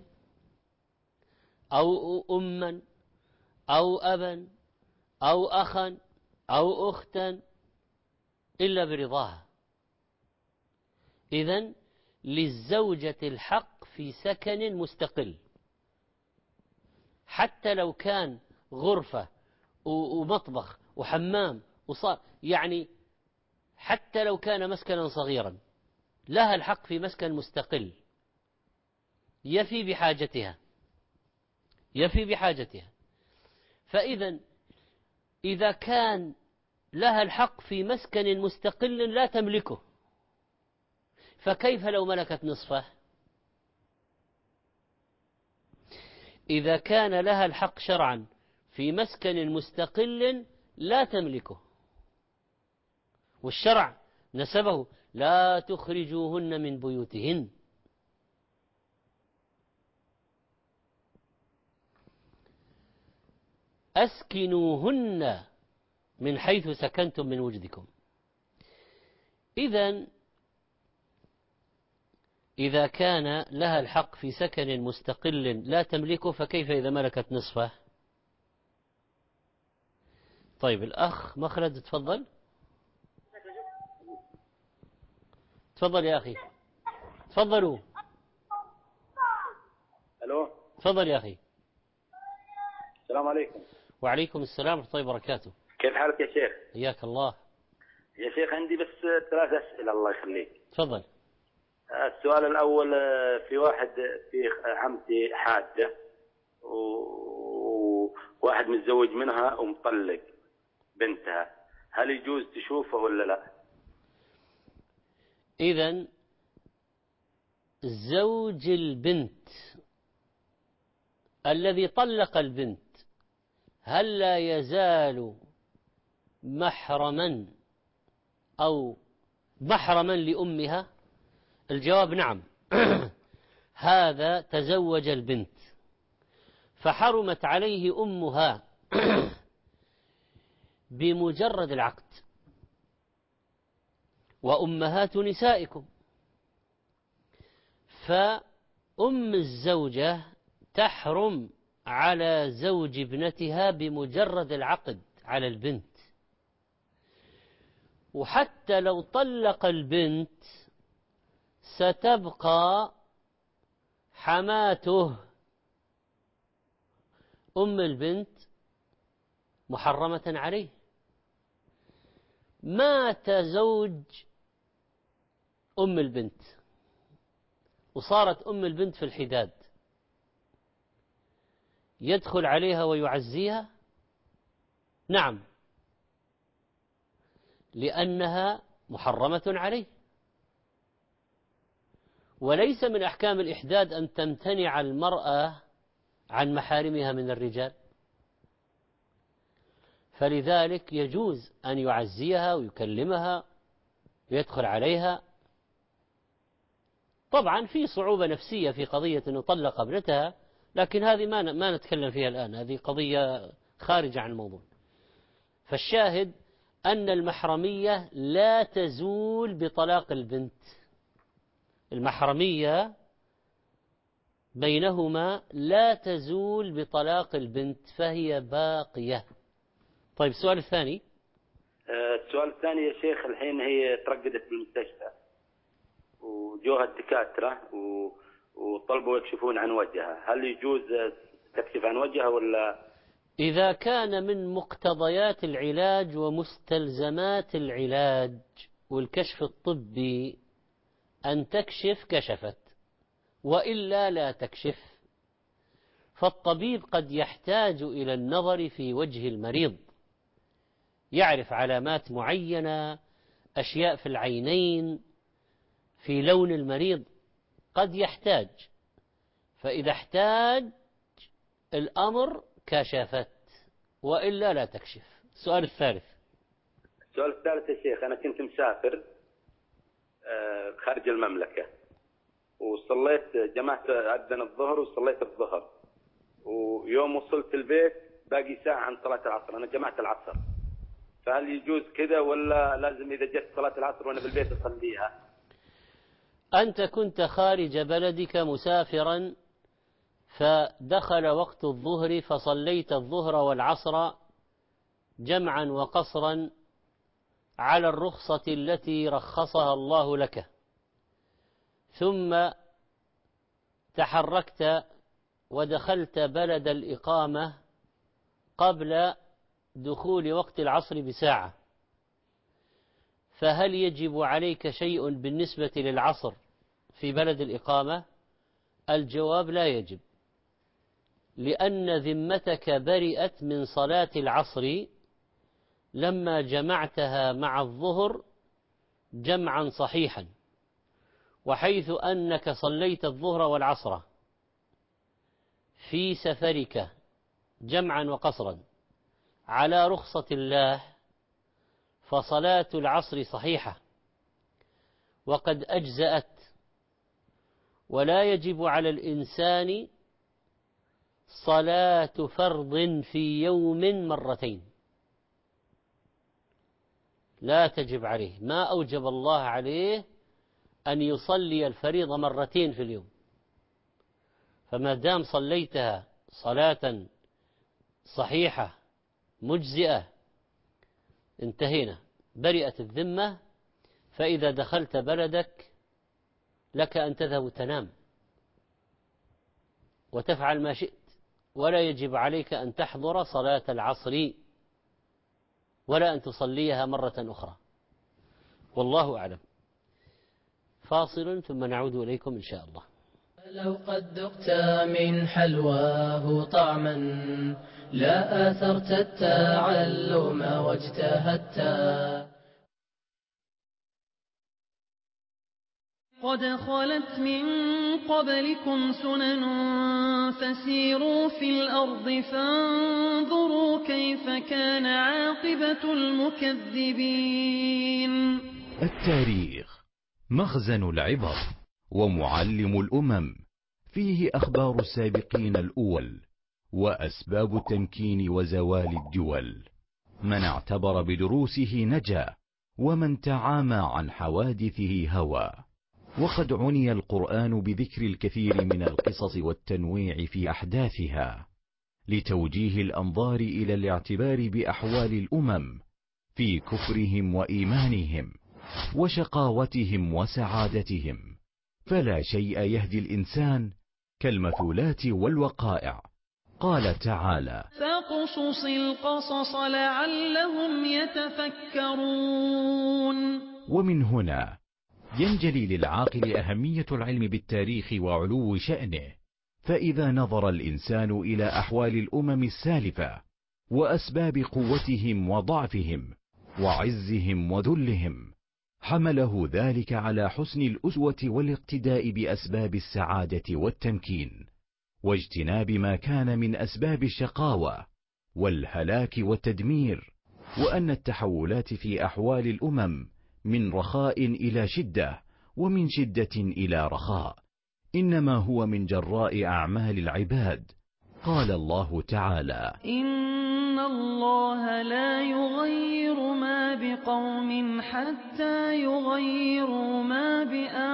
أو أما أو أبا أو أخا أو أختا إلا برضاها. إذن للزوجة الحق في سكن مستقل، حتى لو كان غرفة ومطبخ وحمام وصار، يعني حتى لو كان مسكنا صغيرا لها الحق في مسكن مستقل يفي بحاجتها، يفي بحاجتها. فإذا إذا كان لها الحق في مسكن مستقل لا تملكه، فكيف لو ملكت نصفه؟ إذا كان لها الحق شرعا في مسكن مستقل لا تملكه، والشرع نسبه لا تخرجوهن من بيوتهن. أسكنوهن من حيث سكنتم من وجدكم. إذن إذا كان لها الحق في سكن مستقل لا تملكه، فكيف إذا ملكت نصفه؟ طيب الأخ مخلد تفضل، تفضل يا أخي، تفضلوا. ألو، تفضل يا أخي. السلام عليكم. وعليكم السلام ورحمة الله وبركاته. كيف حالك يا شيخ؟ حياك الله. يا شيخ عندي بس ثلاث أسئلة الله يخليك. تفضل. السؤال الأول، في واحد في عمتي حادة وواحد متزوج منها ومطلق بنتها، هل يجوز تشوفه ولا لا؟ إذن زوج البنت الذي طلق البنت هل لا يزال محرما أو محرما لأمها؟ الجواب نعم. هذا تزوج البنت فحرمت عليه أمها بمجرد العقد، وأمهات نسائكم، فأم الزوجة تحرم على زوج ابنتها بمجرد العقد على البنت. وحتى لو طلق البنت ستبقى حماته أم البنت محرمة عليه. مات زوج أم البنت وصارت أم البنت في الحداد، يدخل عليها ويعزيها؟ نعم، لأنها محرمة عليه. وليس من أحكام الإحداد أن تمتنع المرأة عن محارمها من الرجال، فلذلك يجوز أن يعزيها ويكلمها ويدخل عليها. طبعا في صعوبة نفسية في قضية أنه طلق ابنتها، لكن هذه ما ما نتكلم فيها الآن، هذه قضية خارجة عن الموضوع. فالشاهد أن المحرمية لا تزول بطلاق البنت، المحرمية بينهما لا تزول بطلاق البنت، فهي باقية. طيب السؤال الثاني. السؤال الثاني يا شيخ، الحين هي ترقدت بالمستشفى وجوها الدكاترة وطلبوا يكشفون عن وجهها، هل يجوز تكشف عن وجهها ولا؟ إذا كان من مقتضيات العلاج ومستلزمات العلاج والكشف الطبي أن تكشف كشفت، وإلا لا تكشف. فالطبيب قد يحتاج إلى النظر في وجه المريض، يعرف علامات معينة، أشياء في العينين، في لون المريض، قد يحتاج، فإذا احتاج الأمر كشفت، وإلا لا تكشف. السؤال الثالث. السؤال الثالث يا شيخ، أنا كنت مسافر خارج المملكة، وصليت جمعت أذن الظهر وصليت الظهر، ويوم وصلت البيت باقي ساعة عن صلاة العصر، أنا جمعت العصر، فهل يجوز كذا ولا لازم إذا جت صلاة العصر وأنا بالبيت أصليها؟ أنت كنت خارج بلدك مسافرا، فدخل وقت الظهر فصليت الظهر والعصر جمعا وقصرا على الرخصة التي رخصها الله لك، ثم تحركت ودخلت بلد الإقامة قبل دخول وقت العصر بساعة، فهل يجب عليك شيء بالنسبة للعصر في بلد الإقامة؟ الجواب لا يجب، لأن ذمتك برئت من صلاة العصر لما جمعتها مع الظهر جمعا صحيحا، وحيث أنك صليت الظهر والعصر في سفرك جمعا وقصرا على رخصة الله، فصلاة العصر صحيحة وقد أجزأت، ولا يجب على الإنسان صلاة فرض في يوم مرتين، لا تجب عليه، ما أوجب الله عليه أن يصلي الفريضة مرتين في اليوم، فما دام صليتها صلاة صحيحة مجزئة انتهينا، برئت الذمة. فإذا دخلت بلدك لك أن تذهب تنام وتفعل ما شئت، ولا يجب عليك أن تحضر صلاة العصر ولا أن تصليها مرة أخرى، والله أعلم. فاصل ثم نعود إليكم إن شاء الله. لو قد ذقت من حلواه طعما لا آثرت التعلم واجتهدت. قد خلت من قبلكم سنن فسيروا في الأرض فانظروا كيف كان عاقبة المكذبين. التاريخ مخزن العبر ومعلم الأمم، فيه أخبار السابقين الأول وأسباب التمكين وزوال الدول. من اعتبر بدروسه نجا، ومن تعامى عن حوادثه هوى. وقد عني القرآن بذكر الكثير من القصص والتنويع في أحداثها، لتوجيه الأنظار إلى الاعتبار بأحوال الأمم في كفرهم وإيمانهم وشقاوتهم وسعادتهم، فلا شيء يهدي الإنسان كالمثولات والوقائع. قال تعالى: فاقصص القصص لعلهم يتفكرون. ومن هنا ينجلي للعاقل أهمية العلم بالتاريخ وعلو شأنه، فإذا نظر الإنسان إلى أحوال الأمم السالفة وأسباب قوتهم وضعفهم وعزهم وذلهم، حمله ذلك على حسن الأسوة والاقتداء بأسباب السعادة والتمكين، واجتناب ما كان من أسباب الشقاوة والهلاك والتدمير، وأن التحولات في أحوال الأمم من رخاء إلى شدة ومن شدة إلى رخاء إنما هو من جراء أعمال العباد. قال الله تعالى: إن الله لا يغير ما بقوم حتى يغيروا ما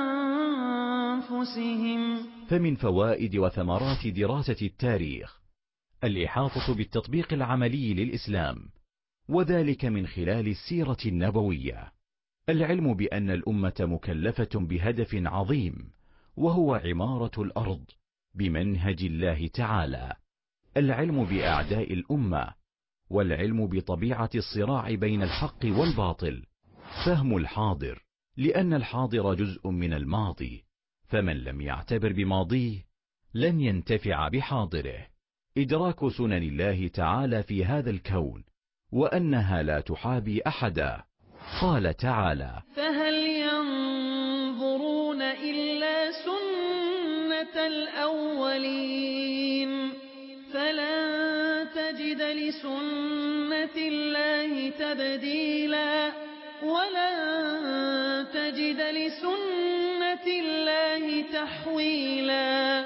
بأنفسهم. فمن فوائد وثمرات دراسة التاريخ الإحاطة بالتطبيق العملي للإسلام، وذلك من خلال السيرة النبوية. العلم بأن الأمة مكلفة بهدف عظيم، وهو عمارة الأرض بمنهج الله تعالى. العلم بأعداء الأمة، والعلم بطبيعة الصراع بين الحق والباطل. فهم الحاضر، لأن الحاضر جزء من الماضي، فمن لم يعتبر بماضيه لن ينتفع بحاضره. إدراك سنن الله تعالى في هذا الكون وأنها لا تحابي أحدا. قال تعالى: فهل ينظرون إلا سنة الأولين فلن تجد لسنة الله تبديلا ولن تجد لسنة الله تحويلا.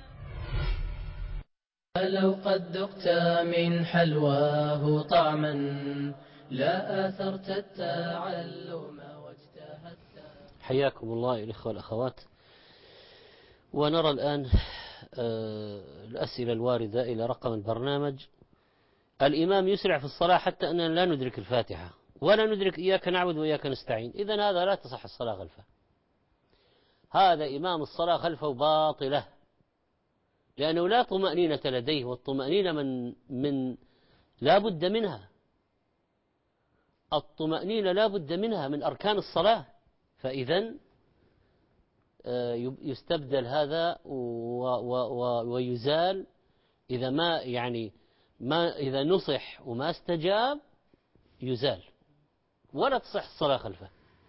لو قد ذقت من حلواه طعما لا آثرت التعلم واجتهدت. حياكم الله الإخوة والأخوات. ونرى الآن الأسئلة الواردة إلى رقم البرنامج. الإمام يسرع في الصلاة حتى أننا لا ندرك الفاتحة ولا ندرك إياك نعبد وإياك نستعين، إذن هذا لا تصح الصلاة خلفه، هذا إمام الصلاة خلفه باطلة، لأنه لا طمأنينة لديه، والطمأنينة من من لا بد منها، الطمأنينة لا بد منها من أركان الصلاة، فإذن يستبدل هذا ويزال إذا ما يعني ما إذا نصح وما استجاب يزال ولا تصح الصلاة خلفه.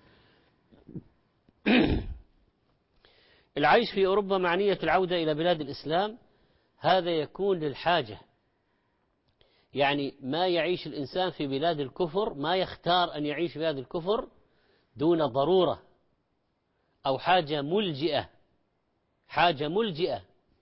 العيش في أوروبا معنية العودة إلى بلاد الإسلام، هذا يكون للحاجة، يعني ما يعيش الإنسان في بلاد الكفر ما يختار أن يعيش في بلاد الكفر دون ضرورة أو حاجة ملجئة، حاجة ملجئة.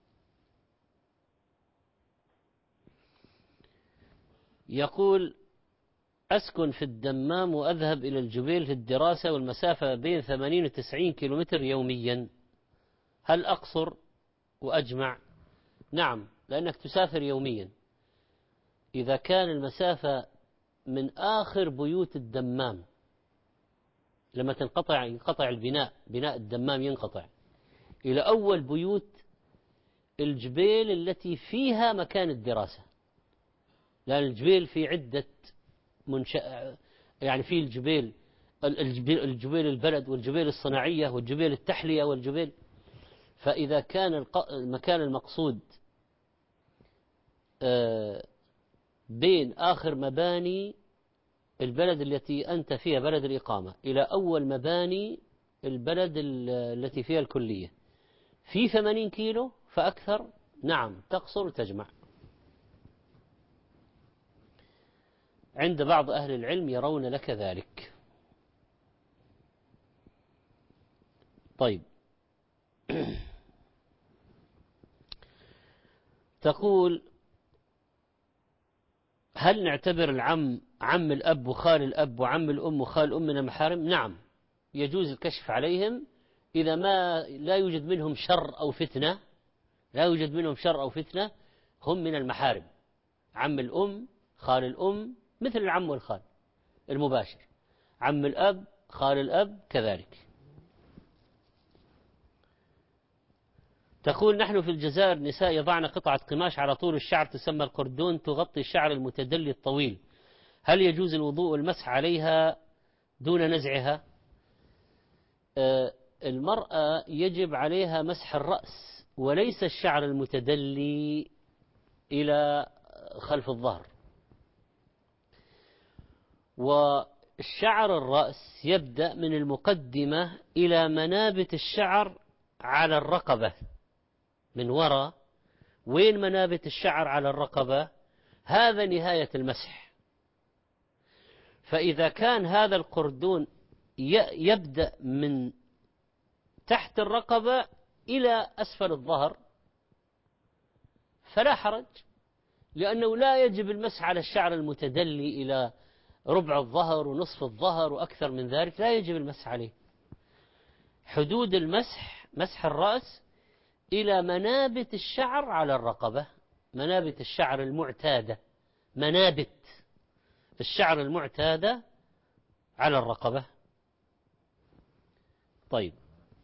يقول: أسكن في الدمام وأذهب إلى الجبيل في الدراسة والمسافة بين ثمانين وتسعين كيلومتر يوميا، هل أقصر وأجمع؟ نعم، لأنك تسافر يوميا. إذا كان المسافة من آخر بيوت الدمام، لما تنقطع ينقطع البناء، بناء الدمام ينقطع، إلى أول بيوت الجبيل التي فيها مكان الدراسة، لأن الجبيل في عدة منشأ، يعني في الجبيل الجبيل, الجبيل البلد والجبيل الصناعية والجبيل التحلية والجبيل، فإذا كان المكان المقصود بين آخر مباني البلد التي أنت فيها بلد الإقامة إلى أول مباني البلد التي فيها الكلية في ثمانين كيلو فأكثر، نعم تقصر وتجمع. عند بعض أهل العلم يرون لك ذلك. طيب، تقول: هل نعتبر العم عم الأب وخال الأب وعم الأم وخال الأم من المحارم؟ نعم، يجوز الكشف عليهم إذا ما لا يوجد منهم شر أو فتنة، لا يوجد منهم شر أو فتنة، هم من المحارم. عم الأم، خال الأم، مثل العم والخال المباشر، عم الأب، خال الأب كذلك. تقول: نحن في الجزائر نساء يضعن قطعة قماش على طول الشعر تسمى القردون تغطي الشعر المتدلي الطويل، هل يجوز الوضوء والمسح عليها دون نزعها؟ آه المرأة يجب عليها مسح الرأس وليس الشعر المتدلي إلى خلف الظهر، والشعر الرأس يبدأ من المقدمة إلى منابت الشعر على الرقبة من وراء، وين منابت الشعر على الرقبة؟ هذا نهاية المسح. فإذا كان هذا القردون يبدأ من تحت الرقبة إلى أسفل الظهر فلا حرج، لأنه لا يجب المسح على الشعر المتدلي إلى ربع الظهر ونصف الظهر وأكثر من ذلك، لا يجب المسح عليه. حدود المسح مسح الرأس إلى منابت الشعر على الرقبة، منابت الشعر المعتادة، منابت الشعر المعتادة على الرقبة. طيب،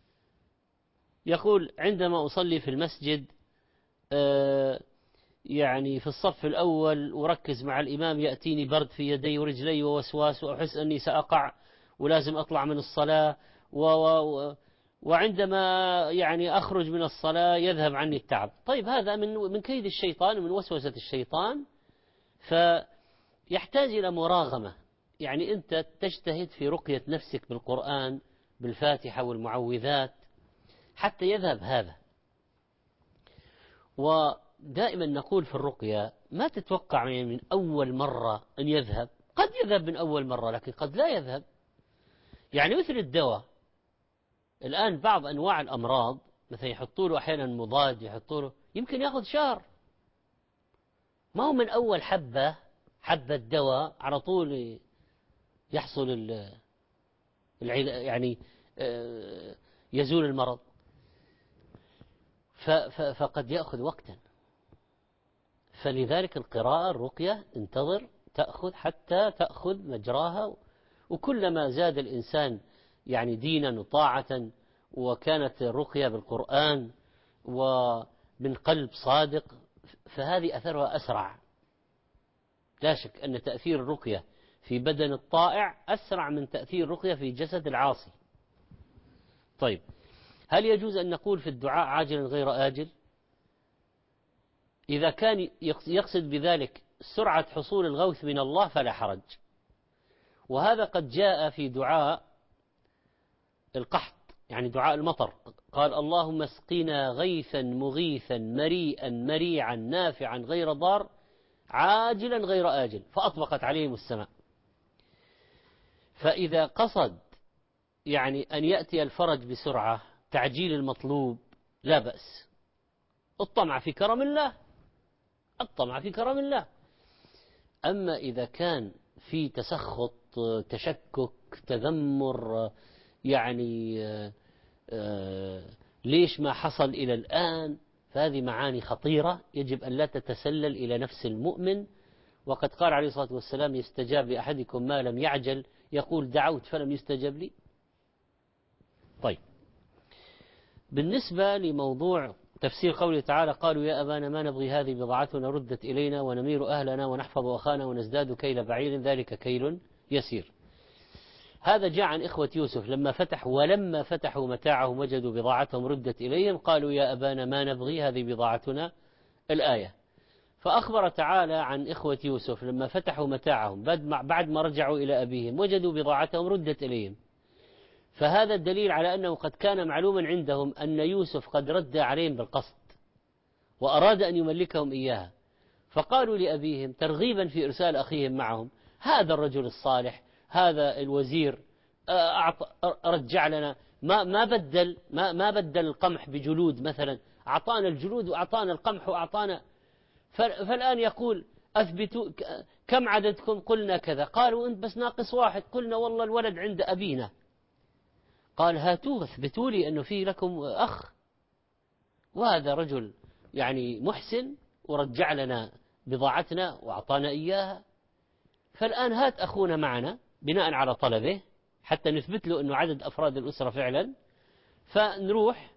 يقول: عندما أصلي في المسجد آه يعني في الصف الأول وركز مع الإمام يأتيني برد في يدي ورجلي ووسواس وأحس أني سأقع ولازم أطلع من الصلاة و و وعندما يعني أخرج من الصلاة يذهب عني التعب. طيب، هذا من من كيد الشيطان ومن وسوسة الشيطان، يحتاج إلى مراغمة، يعني أنت تجتهد في رقية نفسك بالقرآن بالفاتحة والمعوذات حتى يذهب هذا. ودائما نقول في الرقية ما تتوقع من أول مرة أن يذهب، قد يذهب من أول مرة لكن قد لا يذهب. يعني مثل الدواء الآن بعض أنواع الأمراض مثلا يحطوا له أحيانا مضاد، يحطوا له يمكن يأخذ شهر، ما هو من أول حبة حبة دواء على طول يحصل العل... يعني يزول المرض، ف... ف... فقد يأخذ وقتا. فلذلك القراءة الرقية انتظر تأخذ حتى تأخذ مجراها، وكلما زاد الإنسان يعني دينا وطاعة وكانت الرقية بالقرآن ومن قلب صادق فهذه أثرها أسرع. لا شك أن تأثير الرقية في بدن الطائع أسرع من تأثير الرقية في جسد العاصي. طيب، هل يجوز أن نقول في الدعاء عاجلا غير آجل؟ إذا كان يقصد بذلك سرعة حصول الغوث من الله فلا حرج، وهذا قد جاء في دعاء القحط، يعني دعاء المطر، قال اللهم اسقنا غيثا مغيثا مريئا مريعا نافعا غير ضار عاجلا غير آجل، فأطبقت عليهم السماء. فإذا قصد يعني أن يأتي الفرج بسرعة، تعجيل المطلوب، لا بأس. الطمع في كرم الله، الطمع في كرم الله. أما إذا كان في تسخط، تشكك، تذمر، يعني ليش ما حصل إلى الآن، فهذه معاني خطيرة يجب أن لا تتسلل إلى نفس المؤمن. وقد قال عليه الصلاة والسلام يستجاب لأحدكم ما لم يعجل، يقول دعوت فلم يستجب لي. طيب، بالنسبة لموضوع تفسير قوله تعالى قالوا يا أبانا ما نبغي هذه بضاعتنا ردت إلينا ونمير أهلنا ونحفظ أخانا ونزداد كيل بعير ذلك كيل يسير، هذا جاء عن إخوة يوسف لما فتحوا ولما فتحوا متاعهم وجدوا بضاعتهم ردت إليهم قالوا يا أبانا ما نبغي هذه بضاعتنا الآية. فأخبر تعالى عن إخوة يوسف لما فتحوا متاعهم بعد ما رجعوا إلى أبيهم وجدوا بضاعتهم ردت إليهم، فهذا الدليل على أنه قد كان معلوما عندهم أن يوسف قد رد عليهم بالقصد وأراد أن يملكهم إياها، فقالوا لأبيهم ترغيبا في إرسال أخيهم معهم هذا الرجل الصالح هذا الوزير رجع لنا ما ما بدل ما ما بدل القمح بجلود مثلا، أعطانا الجلود وأعطانا القمح وأعطانا، فالآن يقول أثبتوا كم عددكم، قلنا كذا، قالوا أنت بس ناقص واحد، قلنا والله الولد عند أبينا، قال هاتوه اثبتوا لي أنه في لكم أخ، وهذا رجل يعني محسن ورجع لنا بضاعتنا وأعطانا إياها، فالآن هات أخونا معنا بناء على طلبه حتى نثبت له أنه عدد أفراد الأسرة فعلا، فنروح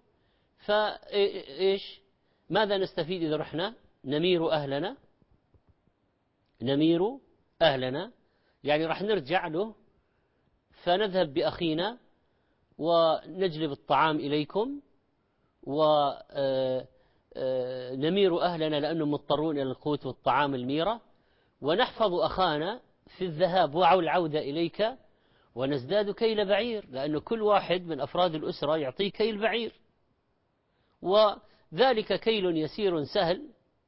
فإيش ماذا نستفيد إذا رحنا نمير أهلنا نمير أهلنا يعني راح نرجع له فنذهب بأخينا ونجلب الطعام إليكم ونمير أهلنا لأنهم مضطرون إلى القوت والطعام الميرة، ونحفظ أخانا في الذهاب والعودة إليك، ونزداد كيل بعير لأن كل واحد من أفراد الأسرة يعطي كيل بعير، وذلك كيل يسير سهل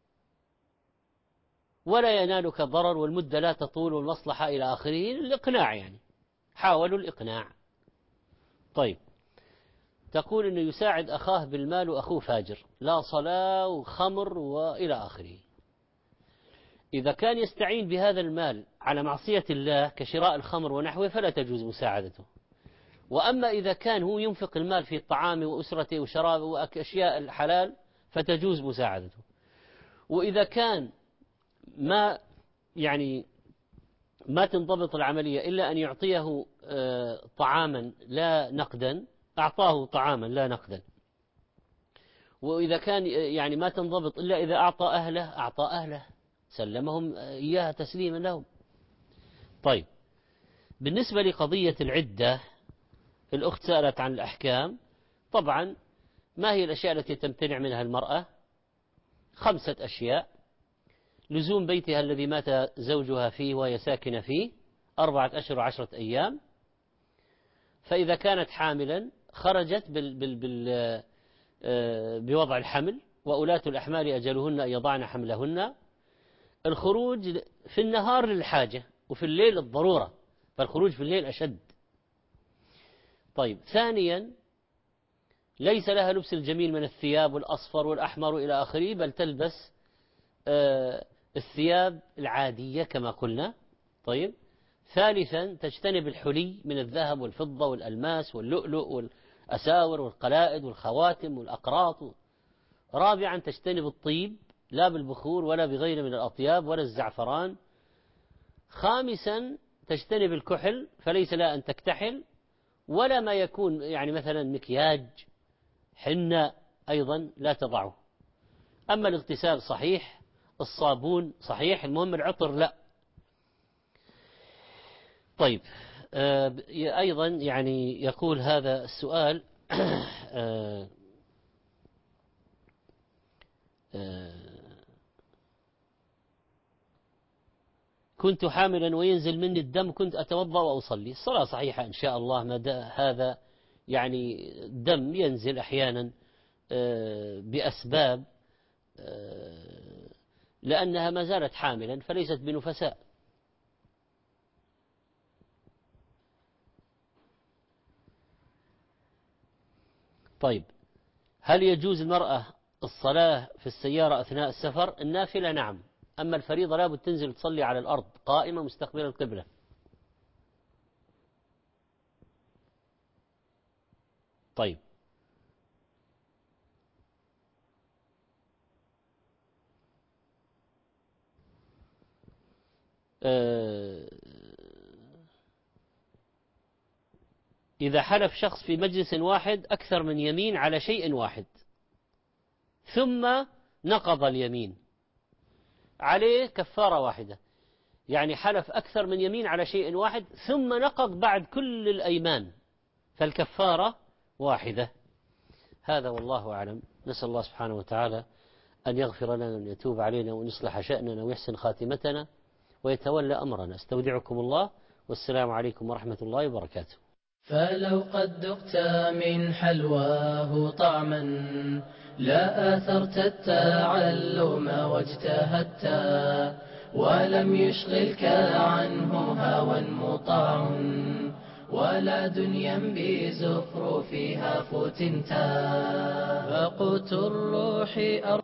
ولا ينالك ضرر والمدة لا تطول والمصلحة إلى آخره. الإقناع يعني حاولوا الإقناع. طيب، تقول أنه يساعد أخاه بالمال وأخوه فاجر لا صلاة وخمر وإلى آخره. إذا كان يستعين بهذا المال على معصية الله كشراء الخمر ونحوه فلا تجوز مساعدته، وأما إذا كان هو ينفق المال في الطعام وأسرته وشرابه وأشياء الحلال فتجوز مساعدته. وإذا كان ما يعني ما تنضبط العملية إلا أن يعطيه طعاما لا نقدا أعطاه طعاما لا نقدا، وإذا كان يعني ما تنضبط إلا إذا أعطى أهله أعطى أهله سلمهم إياها تسليما لهم. طيب، بالنسبة لقضية العدة الأخت سألت عن الأحكام. طبعا ما هي الأشياء التي تمتنع منها المرأة؟ خمسة أشياء. لزوم بيتها الذي مات زوجها فيه وهي ساكنة فيه أربعة أشهر وعشرة أيام. فإذا كانت حاملا خرجت بال بال بال بوضع الحمل، وأولاة الأحمال أجلهن أن يضعن حملهن. الخروج في النهار للحاجة وفي الليل الضرورة، فالخروج في الليل أشد. طيب، ثانيا ليس لها لبس الجميل من الثياب والأصفر والأحمر إلى آخره، بل تلبس آه الثياب العادية كما قلنا. طيب، ثالثا تجتنب الحلي من الذهب والفضة والألماس واللؤلؤ والأساور والقلائد والخواتم والأقراط. رابعا تجتنب الطيب، لا بالبخور ولا بغيره من الأطياب ولا الزعفران. خامسا تجتنب الكحل، فليس لها أن تكتحل ولا ما يكون يعني مثلا مكياج حنة أيضا لا تضعه. أما الاغتسال صحيح، الصابون صحيح، المهم العطر لا. طيب، آه أيضا يعني يقول هذا السؤال آه آه كنت حاملا وينزل مني الدم، كنت أتوضأ وأصلي. الصلاة صحيحة إن شاء الله، ما هذا يعني دم ينزل أحيانا بأسباب لأنها ما زالت حاملا فليست بنفساء. طيب، هل يجوز المرأة الصلاة في السيارة أثناء السفر؟ النافلة نعم، أما الفريضة لابد تنزل تصلي على الأرض قائمة مستقبلة القبلة. طيب، آه إذا حلف شخص في مجلس واحد أكثر من يمين على شيء واحد ثم نقض اليمين، عليه كفارة واحدة. يعني حلف أكثر من يمين على شيء واحد ثم نقض بعد كل الأيمان، فالكفارة واحدة. هذا والله أعلم. نسأل الله سبحانه وتعالى أن يغفر لنا وأن يتوب علينا وأن يصلح شأننا ويحسن خاتمتنا ويتولى أمرنا. استودعكم الله، والسلام عليكم ورحمة الله وبركاته. فلو قد ذقت من حلواه طعما لا آثرت التعلم واجتهدت، ولم يشغلك عنه هوى مطاع ولا دنيا بزخرفها فتنتا. فقوت الروح